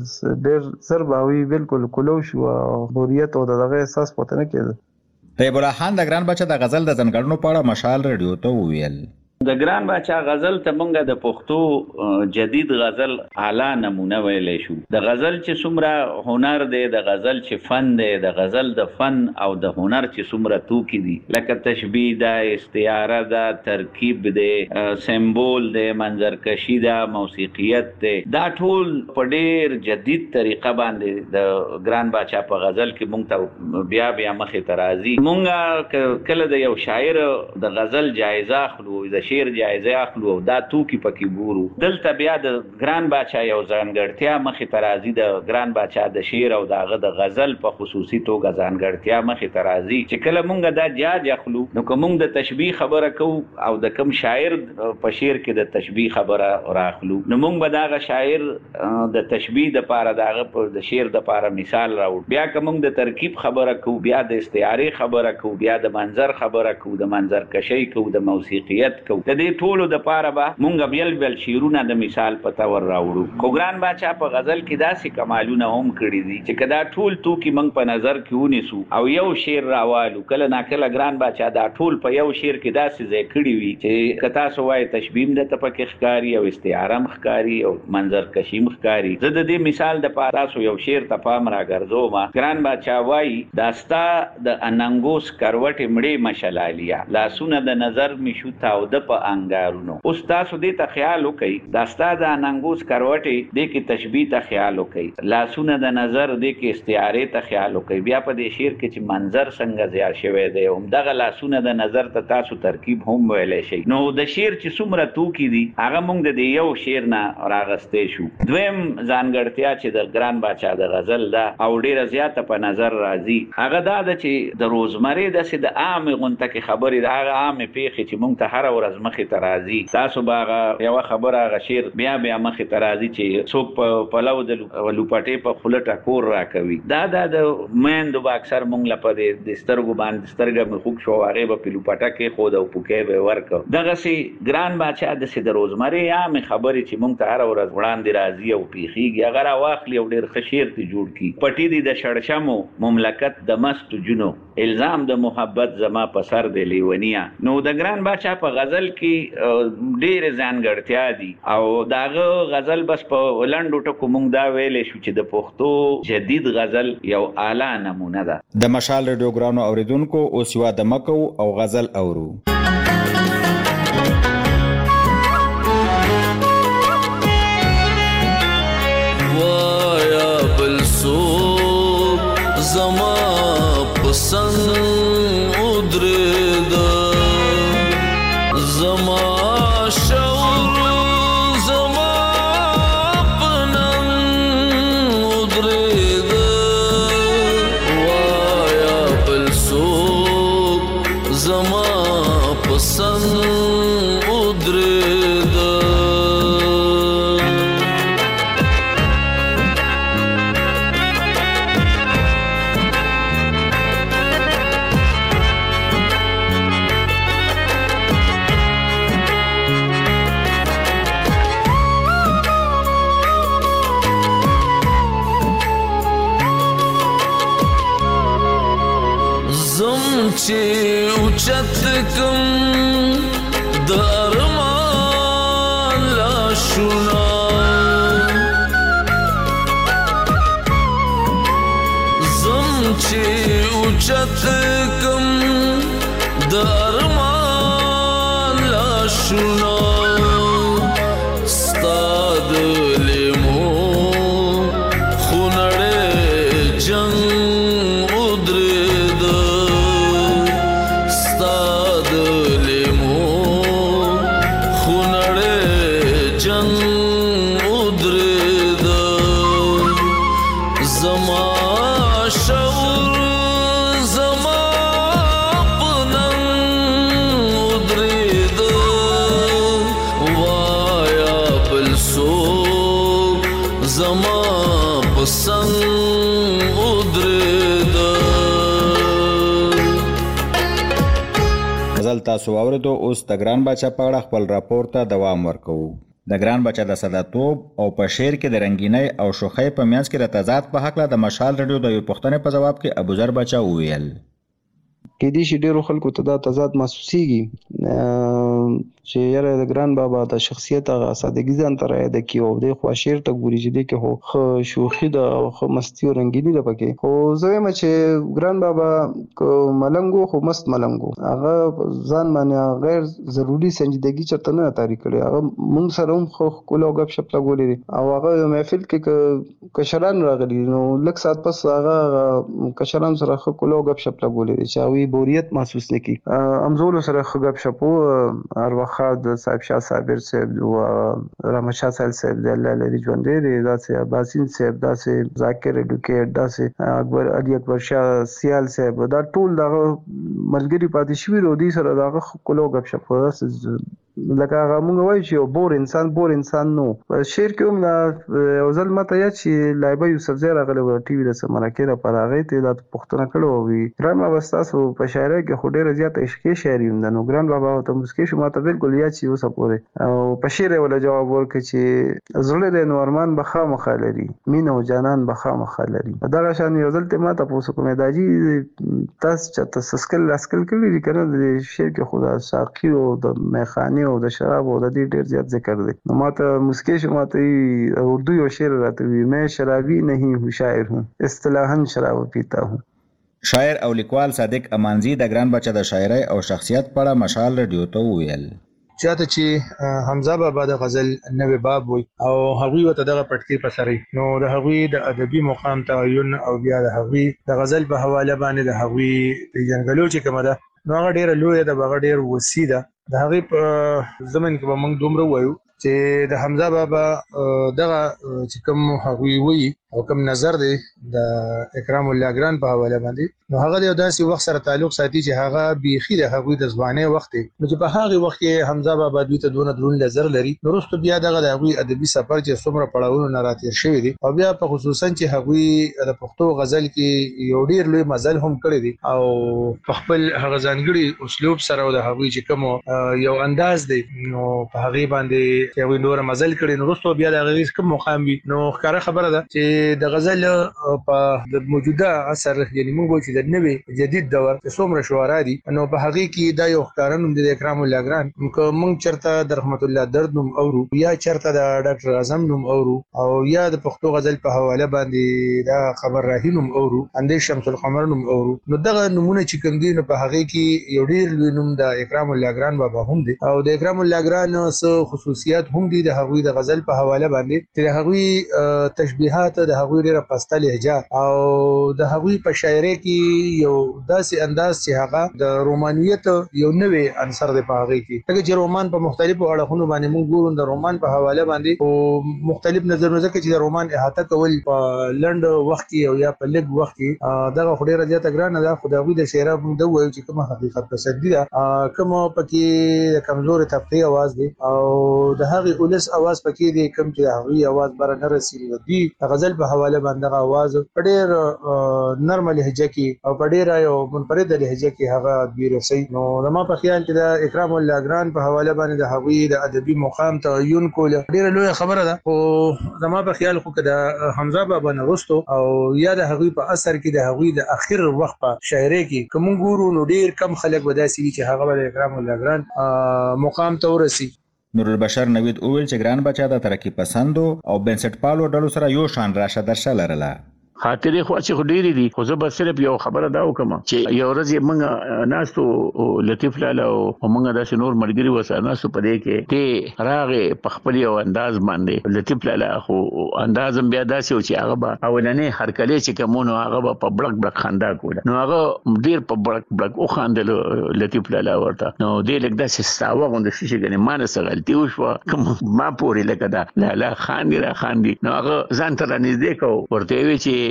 ډېر زر به هغوی بالکل کولو شو او بوریت او د دغه احساس پته نه کېده. طیب الله خان د ګران بچه د غزل د ځانګړنو په اړه مشال رادیو ته وویل. د ګران باچا غزل ته مونږه د پښتو جدید غزل اعلی نمونه ویلی شو. د غزل چې څومره هنر دی، د غزل چې فن دی، د غزل د فن او د هنر چې څومره توکي دي لکه تشبیه ده، استعاره ده، ترکیب دی، سمبول دی، منظرکشي ده، موسیقیت دی، دا ټول په ډېر جدید طریقه باندې د ګران باچا په غزل کې مونږ ته بیا بیا مخې ته راځي. مونږه کله د یو شاعر د غزل جایزه اخلو، د شعر جایزه اخلو او دا توکي پکې ګورو، دلته بیا د ګران باچا یو ځانګړتیا مخې ته راځي. د ګران باچا د شعر او د هغه د غزل په خصوصي توګه ځانګړتیا مخې ته راځي چې کله مونږ دا جاج اخلو نو که مونږ د تشبیه خبره کوو او د کوم شاعر په شعر کې د تشبیه خبره راخلو نو مونږ به د هغه شاعر د تشبیه دپاره د هغه د شعر دپاره مثال راوړو. بیا که مونږ د ترکیب خبره کوو، بیا د استعارې خبره کوو، بیا د منظر خبره کوو، د منظرکشۍ کوو، د موسیقیت کوو، د دې ټولو دپاره به مونږ بیل بیل شعرونه د مثال په طور راوړو. خو ګران باچا په غزل کې داسې کمالونه هم کړي دي چې که دا ټول توکي مونږ په نظر کې ونیسو او یو شعر راوالو، کله ناکله ګران باچا دا ټول په یو شعر کې داسې ځای کړي وي چې که تاسو وایئ تشبیه هم درته پکې ښکاري او استعاره هم ښکاري او منظرکشي هم ښکاري. زه د دې مثال دپاره تاسو یو شعر ته پام راګرځوم. ګران باچا وایي دا ستا د اننګوس کروټې مړې مشلالیا، لاسونه د نظر مې شو تاوده په انګارونو. اوس تاسو دې ته خیال وکړئ، دا ستا د اننګوس کروټې دې کې تشبیه ته خیال وکړئ، لاسونه د نظر دې کې استعارې ته خیال وکړئ، بیا په دې شعر کې چې منظر څنګه زیات شوی دی همدغه لاسونه د نظر ته تاسو ترکیب هم ویلی شئ. نو د شعر چې څومره توکي دي هغه مونږ د یو شعر نه راغستی شو. دویم ځانګړتیا چې د ګران باچا د غزل ده او ډېره زیاته په نظر راځي هغه دا ده چې د روزمرې داسې د عامې غونته کې خبرې د هغه عامې پېښې چې مونږ ته هره ورځ ورځ مخې ته راځي تاسو باغه یو خبره غشیر بیا مخې ته راځي چې څوک په لو د لوپټې په خلټه کور راکوي دا د مېندو با اکثر مونږ لپاره د سترګو باندې سترګه مخوک شو هغه په لوپټه کې خود او پوکې به ورکو دغه سي ګران بچا د سي د روزمره عام خبرې چې مونږ ته هر ورځ وړاندې راځي او پیخيږي هغه واخلي او ډېر خشیر ته جوړ کی پټي دي د شړشمو مملکت د مست جنو الزام د محبت زما په سر د لیونیا نو د ګران بچا په غزل کې ډېر ځانګړتیا دي او داغه غزل بس په لنډو ټکو مونږ دا ویلې شو چې د پښتو جدید غزل یو اعلی نمونه ده د مشال ریډیو ګرانو اوریدونکو اوس یو د مکو او غزل اورو زما پسند ادردا زما شعور زما پنن ادردا وایا بلسوب زما پسند ادردا چې اوچت کم د ارمان لاشونا زم چې اوچت کم د ارمان لاشونا ستاد لیمو خونړې جنگ تاسو اوریدو اوس د ګران بچا په اړه خپل راپور ته دوام ورکوو د ګران بچا د صداتوب او په شعر کې د رنگینۍ او شوخۍ په منځ کې د تضاد په حق له د مشال ریډیو د یو پښتنې په جواب کې ابوذر بچا وویل کې دي چې ډیرو خلکو ته دا تضاد محسوسيږي چې یاره د ګران بابا د شخصیت هغه سادهګي ځان تر د کیو د خو شعر ته ګوري چې د کې خو شوخي د خو مستی او رنگینی ده پکې خو زه یم چې ګران بابا کو ملنګو خو مست ملنګو هغه ځان باندې غیر ضروری سنجیدګي چرته نه تاری کړي هغه مونږ سره هم خو کولو غب شپ لګولې او هغه محفل کې کشران راغلي نو لک سات پس هغه کشران سره خو کولو غب شپ لګولې چې وی بوریت محسوس نکي امزول سره خو غب شپو ارواح د صاحب شاه صابر صاحب او رحمت شاه صاحب د الله لري ژوند دی داسې عباسین صاحب داسې ذاکر اډوکیټ داسې اکبر علي اکبر شاه سیال صاحب دا ټول دغه ملګری پاتې شوی رو دي سره دغه کولو غب شپ لکه هغه مونږ وایو چې بور انسان نو شعر کې هم یو ځل ماته یا چې لایبه یوسف زی راغلی و ټي وي د سمرکې لپاره هغې ته دا پوښتنه کړې وي ګران بابا ستاسو په شاعرۍ کې خو ډېره زیاته عشقي شاعري هم ده نو ګران بابا ته مسکې شو ماته بالکل یا چې اوسه پورې او په شعر یې وله جواب ورکړ چې زړه دی نو ارمان به خامخا لري مینه او جانان به خامخا لري دغه شان یو ځل ته ما تاسو کومه داجی تاسو چې تاسو لاسکل کړی دي کنه د شعر کې خدا ساقي او د میخانه او د شراب او د دې ډیر زیات ذکر دی نو ماته مسکې شو ماته اردو یو شعر راته وی میں شرابی نہیں ہوں شاعر ہوں اصطلاحاً شراب پیتا ہوں شاعر او لیکوال صادق امانزی د ګران بچا د شاعرۍ او شخصیت په اړه مشال ریډیو ته ویل چاته چې حمزه بابا د غزل نوې باب وي او هغوی وته دغه پټکی پسري نو د هغوی د ادبي مقام تعین او بیا د هغوی د غزل په حواله باندې د هغوی د جنګلو چې کومه ده نو هغه ډیره لوی ده هغه ډیر وسیع ده د هغه په زمن کې موږ دومره وایو چې د حمزه بابا دغه چې کوم هغوی وی او کوم نظر دی د اکرام الله ګران په حواله باندې نو هغه د داسې وخت سره تعلق ساتي چې هغه بيخي د هغوی د ځواني وخت نو چې په هغه وخت کې حمزه بابا دوی ته دونه درون نظر لري نو وروسته بیا دغه د هغوی ادبي سفر چې څومره پړاوونه نه راتیر شوی دي او بیا په خصوصا چې هغوی د پښتو غزل کې یو ډیر لوی مزل هم کړی دي او په خپل هغه ځانګړي اسلوب سره د هغوی چې کوم یو انداز دی نو په هغه باندې چې هغوی نور مزل کړي نو وروسته بیا د هغوی کوم مقام وي نو ښکاره خبره ده چې د غزل په د موجوده عصر یعنی موږ چې د نوې جدید دور په څومره شعرا دي نو په هغه کې دا یو ښکارن د اکرام الله ګران موږ چرته د رحمت الله درد نوم اورو یا چرته د ډاکټر اعظم نوم اورو او یا د پښتو غزل په حواله باندې دا خبر راهی نوم اورو اندیش شمس القمر نوم اورو نو دغه نمونه چې کوم دي نو په هغه کې یو ډیر لوی نوم د اکرام الله ګران بابا هم دي او د اکرام الله ګران څه خصوصیات هم دي د هغوی د غزل په حواله باندې چې د هغوی تشبیهات د هغوی ډیره پسته لهجه او د هغوی په شاعري کې یو داسې انداز چې هغه د رومانیت یو نوې عنصر دی په هغه کې څنګه چې رومان په مختلفو اړخونو باندې موږ ګورو د رومان په حواله باندې او مختلف نظرونه ځکه چې د رومان احاطه کول په لنډ وخت کې او یا په لږ وخت کې دغه خو ډیره زیاته ګرانه ده خو د هغوی د شعر موږ د وایو چې کومه حقیقت پسندي ده کومه پکې د کمزورې طبقې اواز دی او د هغې اولس اواز پکې دی کوم چې د هغوی اواز بره نه رسېږي دوی د غزل په حواله باندې هغه اواز په ډېر نرمه لهجه کې او په ډېره یو منفرده لهجه کې هغه دوی رسوي نو زما په خیال کې د اکرام الله ګران په حواله باندې د هغوی د ادبي مقام تعین کول ډېره لویه خبره ده خو زما په خیال خو که د حمزه بابا نه وروستو او یا د هغوی په اثر کې د هغوی د اخر وخت په شاعرۍ کې که موږ ګورو نو ډېر کم خلک به داسې وي چې هغه به د اکرام الله ګران مقام ته ورسي نورالبشر نوید اوویل چې ګران بچا د ترقی پسندو او بنسټپالو ډلو سره یو شان راشه درشه لرله خاطرې خو چې ډېرې دي خو زه به صرف یو خبره دا وکم چې یو ورځ موږ ناستو لطیف لاله او موږ داسې نور ملګري وسره ناستو په دې کې ته راغې په خپل یو انداز باندې لطیف لاله خو انداز بیا داسې و چې هغه به اولنې هرکلې چې کومونو هغه به په بړک بړک خندا کوله نو هغه ډېر په بړک بړک وخاندل لطیف لاله ورته نو دې لږ داسې ساوه غوندې شي چې ګنې ما نه څه غلطي وشوه کوم ما پورې لکه دا لاله خاندي را خاندي نو هغه ځان ته رانږدې کو ورته وی چې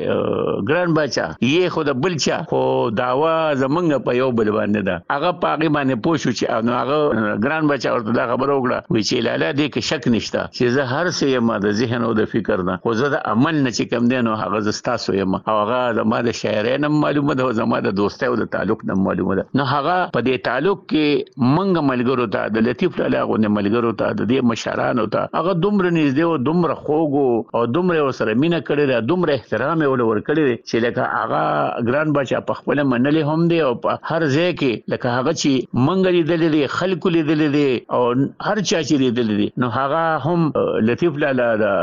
ګران بچا یې خو د بل چا خو داوا زمونږ په یو بل باندې ده هغه په هغې باندې پوه شو چې نو هغه ګران بچا ورته دا خبره وکړه وایي چې لاله دې کې شک نشته چې زه هر څه یم د ذهن او د فکر نه خو زه د عمل نه چې کوم دی نو هغه زه ستاسو یم او هغه زما د شاعرۍ نه معلومه ده او زما د دوستۍ او د تعلق نه معلومه ده نو هغه په دې تعلق کې موږ ملګرو ته د لطیف لاله غوندې ملګرو ته د دې مشرانو ته هغه دومره نږدې او دومره خوږ او دومره ورسره مینه کړې ده دومره احترام ول ورکړي چې لکه هغه ګران بچا په خپل منلې هم دی او په هر ځای کې لکه هغه چې منګ لیدلې دي خلکو لیدلې دي او هر چا چې لیدلې دي نو هغه هم لطیف لاله د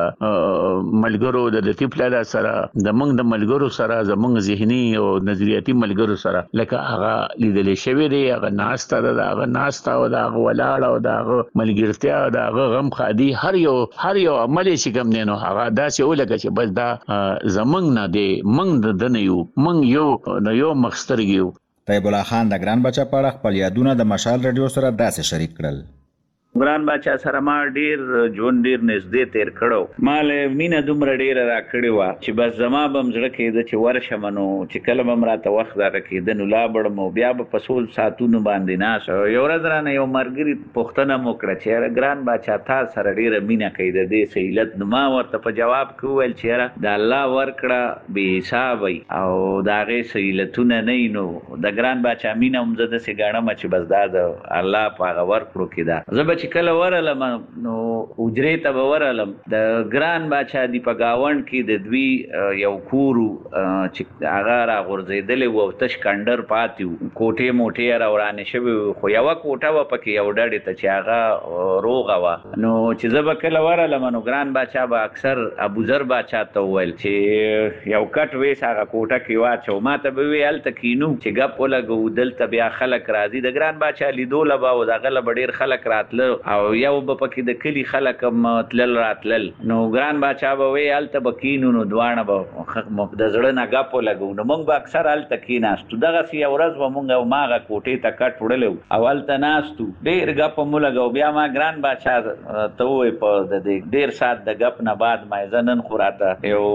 ملګرو د لطیف لاله سره د موږ د ملګرو سره زموږ ذهني او نظریاتي ملګرو سره لکه هغه لیدلې شوی دی هغه ناسته ده هغه ناسته او د هغه ولاړ او د هغه ملګرتیا او د هغه غم خادي هر یو عمل چې کوم دی نو هغه داسې ولکه چې بس دا زمونږ نه دی موږ د نه یو موږ یو مخسترګ یو طیب الله خان د ګران بچا په اړه خپل یادونه د مشال رادیو سره داسې شریک کړل ګران بچا سره ما ډیر ژوند ډیر نږدې تیر کړو مال مینه دومره ډیره را کړې وه چې بس زما به م زړه کېده چې ورشم نو چې کله به م راته وخت دغه کېده نو لا بړم او بیا به په څو ساعتونو باندې ناست یو ورځ رانه یو ملګري پوښتنه م وکړه چې یاره ګران بچا تا سره ډیره مینه کوي د دې څه علت نو ما ورته په جواب کې وویل چې یاره د الله ورکړه بې حسابه او د هغې څه علتونه نه وي نو د ګران بچا مینه هم زه داسې ګڼم چې بس دا د الله په هغه ورکړو کې ده زه به چې کله ورالم نو حجرې ته به ورالم د ګران بچا دی په ګاونډ کې د دوی یو کورو چې هغه راغورځېدلی و او تش کنډر پاتې و کوټې موټې راورانې شوې خو یوه کوټه وه پکې یو ډډې ته چې هغه روغه وه نو چې زه به کله ورالم نو ګران بچا به اکثر ابوذر بچا ته وویل چې یو کټ ویس هغه کوټه کې واچو ما ته به ویې هلته کینو چې ګپ ولګو دلته بیا خلک راځي د ګران بچا لیدو له به او د هغه له به ډېر خلک راتله او یو به پکې د کلی خلک تلل راتلل نو ګران باچا به وی الته بکینو نو دوانه به د زړه نه غاپو لګو نو موږ به اکثر الته کیناستو دغه سی ورځ و موږ ماغه کوټې ته کټ وړلو او الته ناستو ډیر غاپو مو لګو بیا ما ګران باچا ته وی په د ډیر سات د غپ نه بعد ما زنن خوراته یو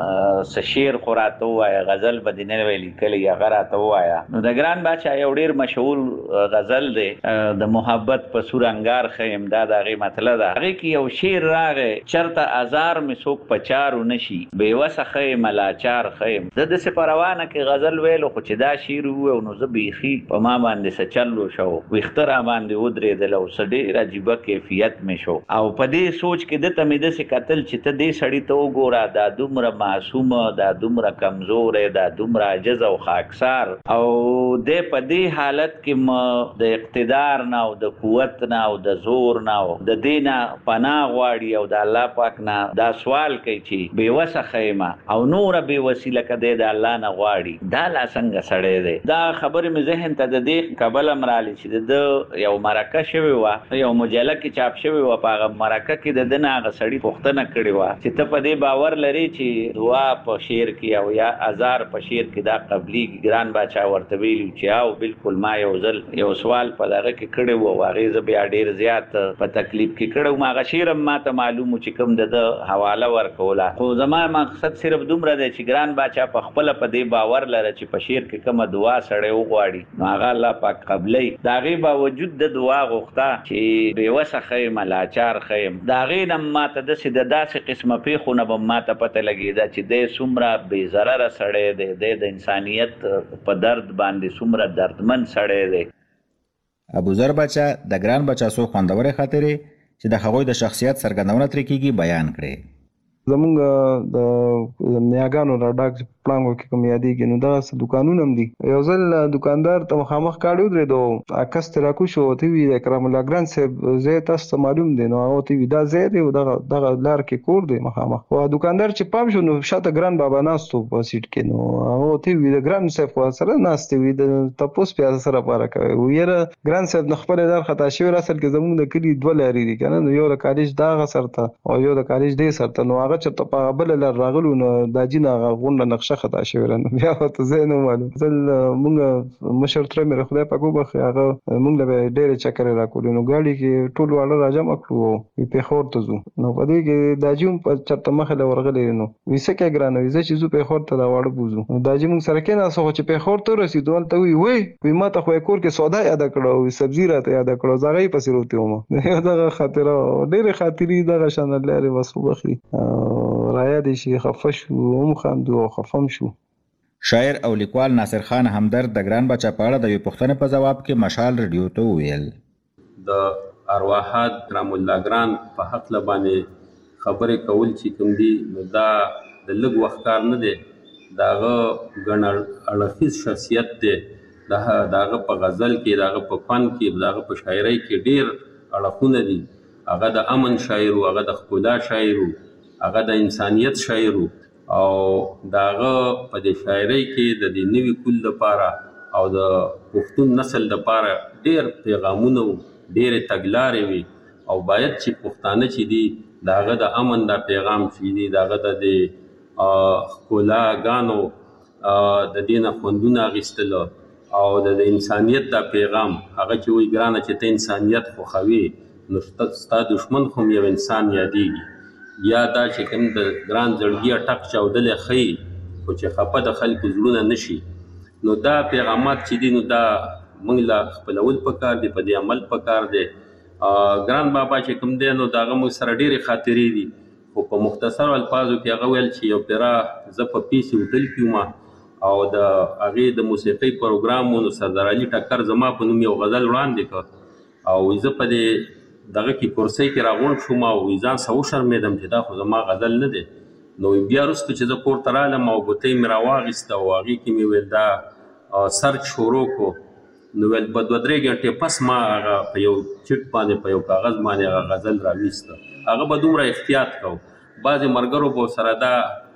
شعر خوراته وای غزل بدینه ویلی کلی غراته وای نو د ګران باچا یو ډیر مشهور غزل دی د محبت په سورنګار خیم دا دغه مطلب ده هغه کې یو شعر راغی چرته ازار می سوک پچارو نشي بے وسخه ملاچار خیم د سپروانه کې غزل ویلو خو چې دا شعر وو نو زه بیخي په ما باندې سچلو شو وختره باندې ودرې د لو سړي راجیبه کیفیت می شو او په دې سوچ کې د تمې د قتل چې ته دې سړی ته وګوره دا دومره معصومه دا دومره کمزور دا دومره عاجز او خاکسار او د په دې حالت کې د اقتدار نه او د قوت نه او د زور نه او د دینه پناه غواړي او د الله پاک نه دا سوال کوي چې بے وسخه ما او نور بے وسیله کده د الله نه غواړي دا لا څنګه سړی دی دا خبره مې ذهن ته د دې قبل امرالي چې د یو مرکه شوی و یو مجله کې چاپ شوی و په مرکه کې د دنه غ سړی پوښتنه کړې و چې ته په دې باور لري چې دعا په شعر کې او یا ازار په شعر کې دا قبلي ګران باچا ورته ویلو چې او بالکل ما یو سوال په دغه کې کړی و واغې ز بیا ډیر زیات په تکلیف کې کړو ما غشیرم ما ته معلوم چې کوم د حواله ورکولا خو زما مقصد صرف دومره دی چې ګران باچا په خپل په دې باور لري چې په شعر کې کومه دعا سړی وغواړي نو هغه الله پاک قبلي دا غي باوجود د دعا غوښتا چې بے وسخه ملاچار خیم دا غي نم ما ته د داسې قسمه پیخونه به ما ته پته لګیدا چې د سمره بے ضرر سړی دی د انسانيت په درد باندې سمره دردمن سړی دی ابو ذر بچا د ګران بچا سو خوندورې خاطرې چې د هغوی د شخصیت څرګندونه ترې کیږي بیان کړي زمونږ د میاګانو را ډاک پلانګو کې کوم یادېږي نو دا څه دکانونه هم دي یو ځل دکاندار ته مخامخ کاړو درېدو عکس ته راکوشو ته وی اکرام الله ګران صاحب زه تاسو ته معلوم دي نو او ته وی دا زه دی دغه لار کې کور دی مخامخ او دکاندار چې پام شو نو شاته ګران بابا ناستو په سیټ کې نو او ته وی د ګران صاحب خو سره ناستې وی د تپوس پیاز سره پاره کوي ویره ګران صاحب نه خپل دار خطا شوی اصل کې زموږ د کلی دوه لارې دي کنه نو یو د کالج دا غسرته او یو د کالج دی سرته نو هغه چې په بل لار راغلو نو دا جنا غونډه نقشه خطا شوی رانه بیا ته زه نه معلوم ځل مونږ مشر تر مې خدای پاک وبخي هغه مونږ له ډېر چکر راکول نو ګاډي کې ټول واړه راځم کړو په خور ته زو نو په دې کې داجوم په چرته مخه له ورغلې نو ویسه کې ګرانه ویزه چې زو په خور ته دا واړه بوزو داجی مونږ سره کې نه سوچ په خور ته رسیدو ته وی ما ته خو کور کې سودا یاد کړو سبزی راته یاد کړو زغې پسې روته ومه دا خاطره ډېر خاطرې دا شان لري وسوبخي رایا دي شي خفش او خندو خفم شو شاعر او لیکوال ناصر خان همدرد د ګران بچا په اړه د یو پوښتنې په جواب کې مشال رادیو ته ویل د ارواحات کرام الله ګران په حق لبانې خبرې کول چې کوم دي نو دا د لږ وخت کار نه دی داغه ګڼ اړخیز شخصیت دی داغه په غزل کې داغه په فن کې داغه په شاعرۍ کې ډیر اړخونه دي هغه د امن شاعر او هغه د ښکلا شاعر هغه د انسانیت شاعر او داغه په دې شاعرۍ کې د دې نوي کول لپاره او د پښتون نسل لپاره ډېر پیغامونه ډېر تګلارې وي او باید چې پښتانه چې دي داغه د امن دا پیغام چې دي داغه د ښکلاګانو د دې نه خوندونه اخیستل او د انسانیت دا پیغام هغه چې وایي ګرانه چې ته انسانیت خوښوي نو ستا دشمن خو یو انسان یادېږي یا دا چې کوم د ګران زړګي ټک چاودلې ښیي خو چې خفه د خلکو زړونه نشي نو دا پیغامات چې دي نو دا موږ لا خپلول پکار دي په دې عمل پکار دی ګران بابا چې کوم دی نو د هغه موږ سره ډېرې خاطرې دي خو په مختصر الفاظو کې هغه ویل چې یو پیرا زه په پیسې هوټل کې وم او د هغې د موسیقۍ پروګرام و نو سردار علي ټکر زما په نوم یو غزل وړاندې کړ او زه په دې دغه کې کرسۍ کې راغونډ شوم او ځان څه وشرمېدم چې دا خو زما غزل نه دی نو بیا وروسته چې زه کور ته رالم او ګوتۍ مې راواخیسته او هغې کې مې ویل دا سرچ شروع کړو نو ویل په 2-3 ګنټې پس ما هغه په یو چټ باندې په یو کاغذ باندې هغه غزل راویسته هغه به دومره احتیاط کوو بعضې ملګرو به ورسره دا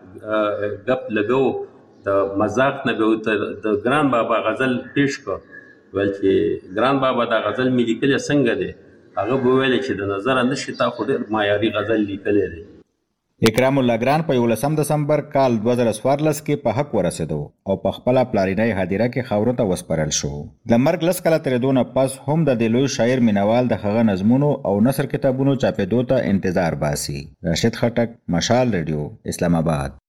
ګپ لګو د مذاق نه به د ګران بابا غزل پیش کړ ویل چې ګران بابا دا غزل مې لیکلی څنګه دی هغه به ویل چې د نظر نشي تا خو ډېر معیاري غزل لیکلی دی. اکرام الله ګران په 11 دسمبر کال 2014 کې په حق ورسېدو او په خپل پلارینۍ هدیره کې خاورو ته وسپارل شو. د مرګ لس کاله ترېدو نه پس هم د لوی شاعر مینوال د هغه نظمونو او نثر کتابونو چاپېدو ته انتظار باسي. راشد خټک، مشال ریډیو، اسلام آباد.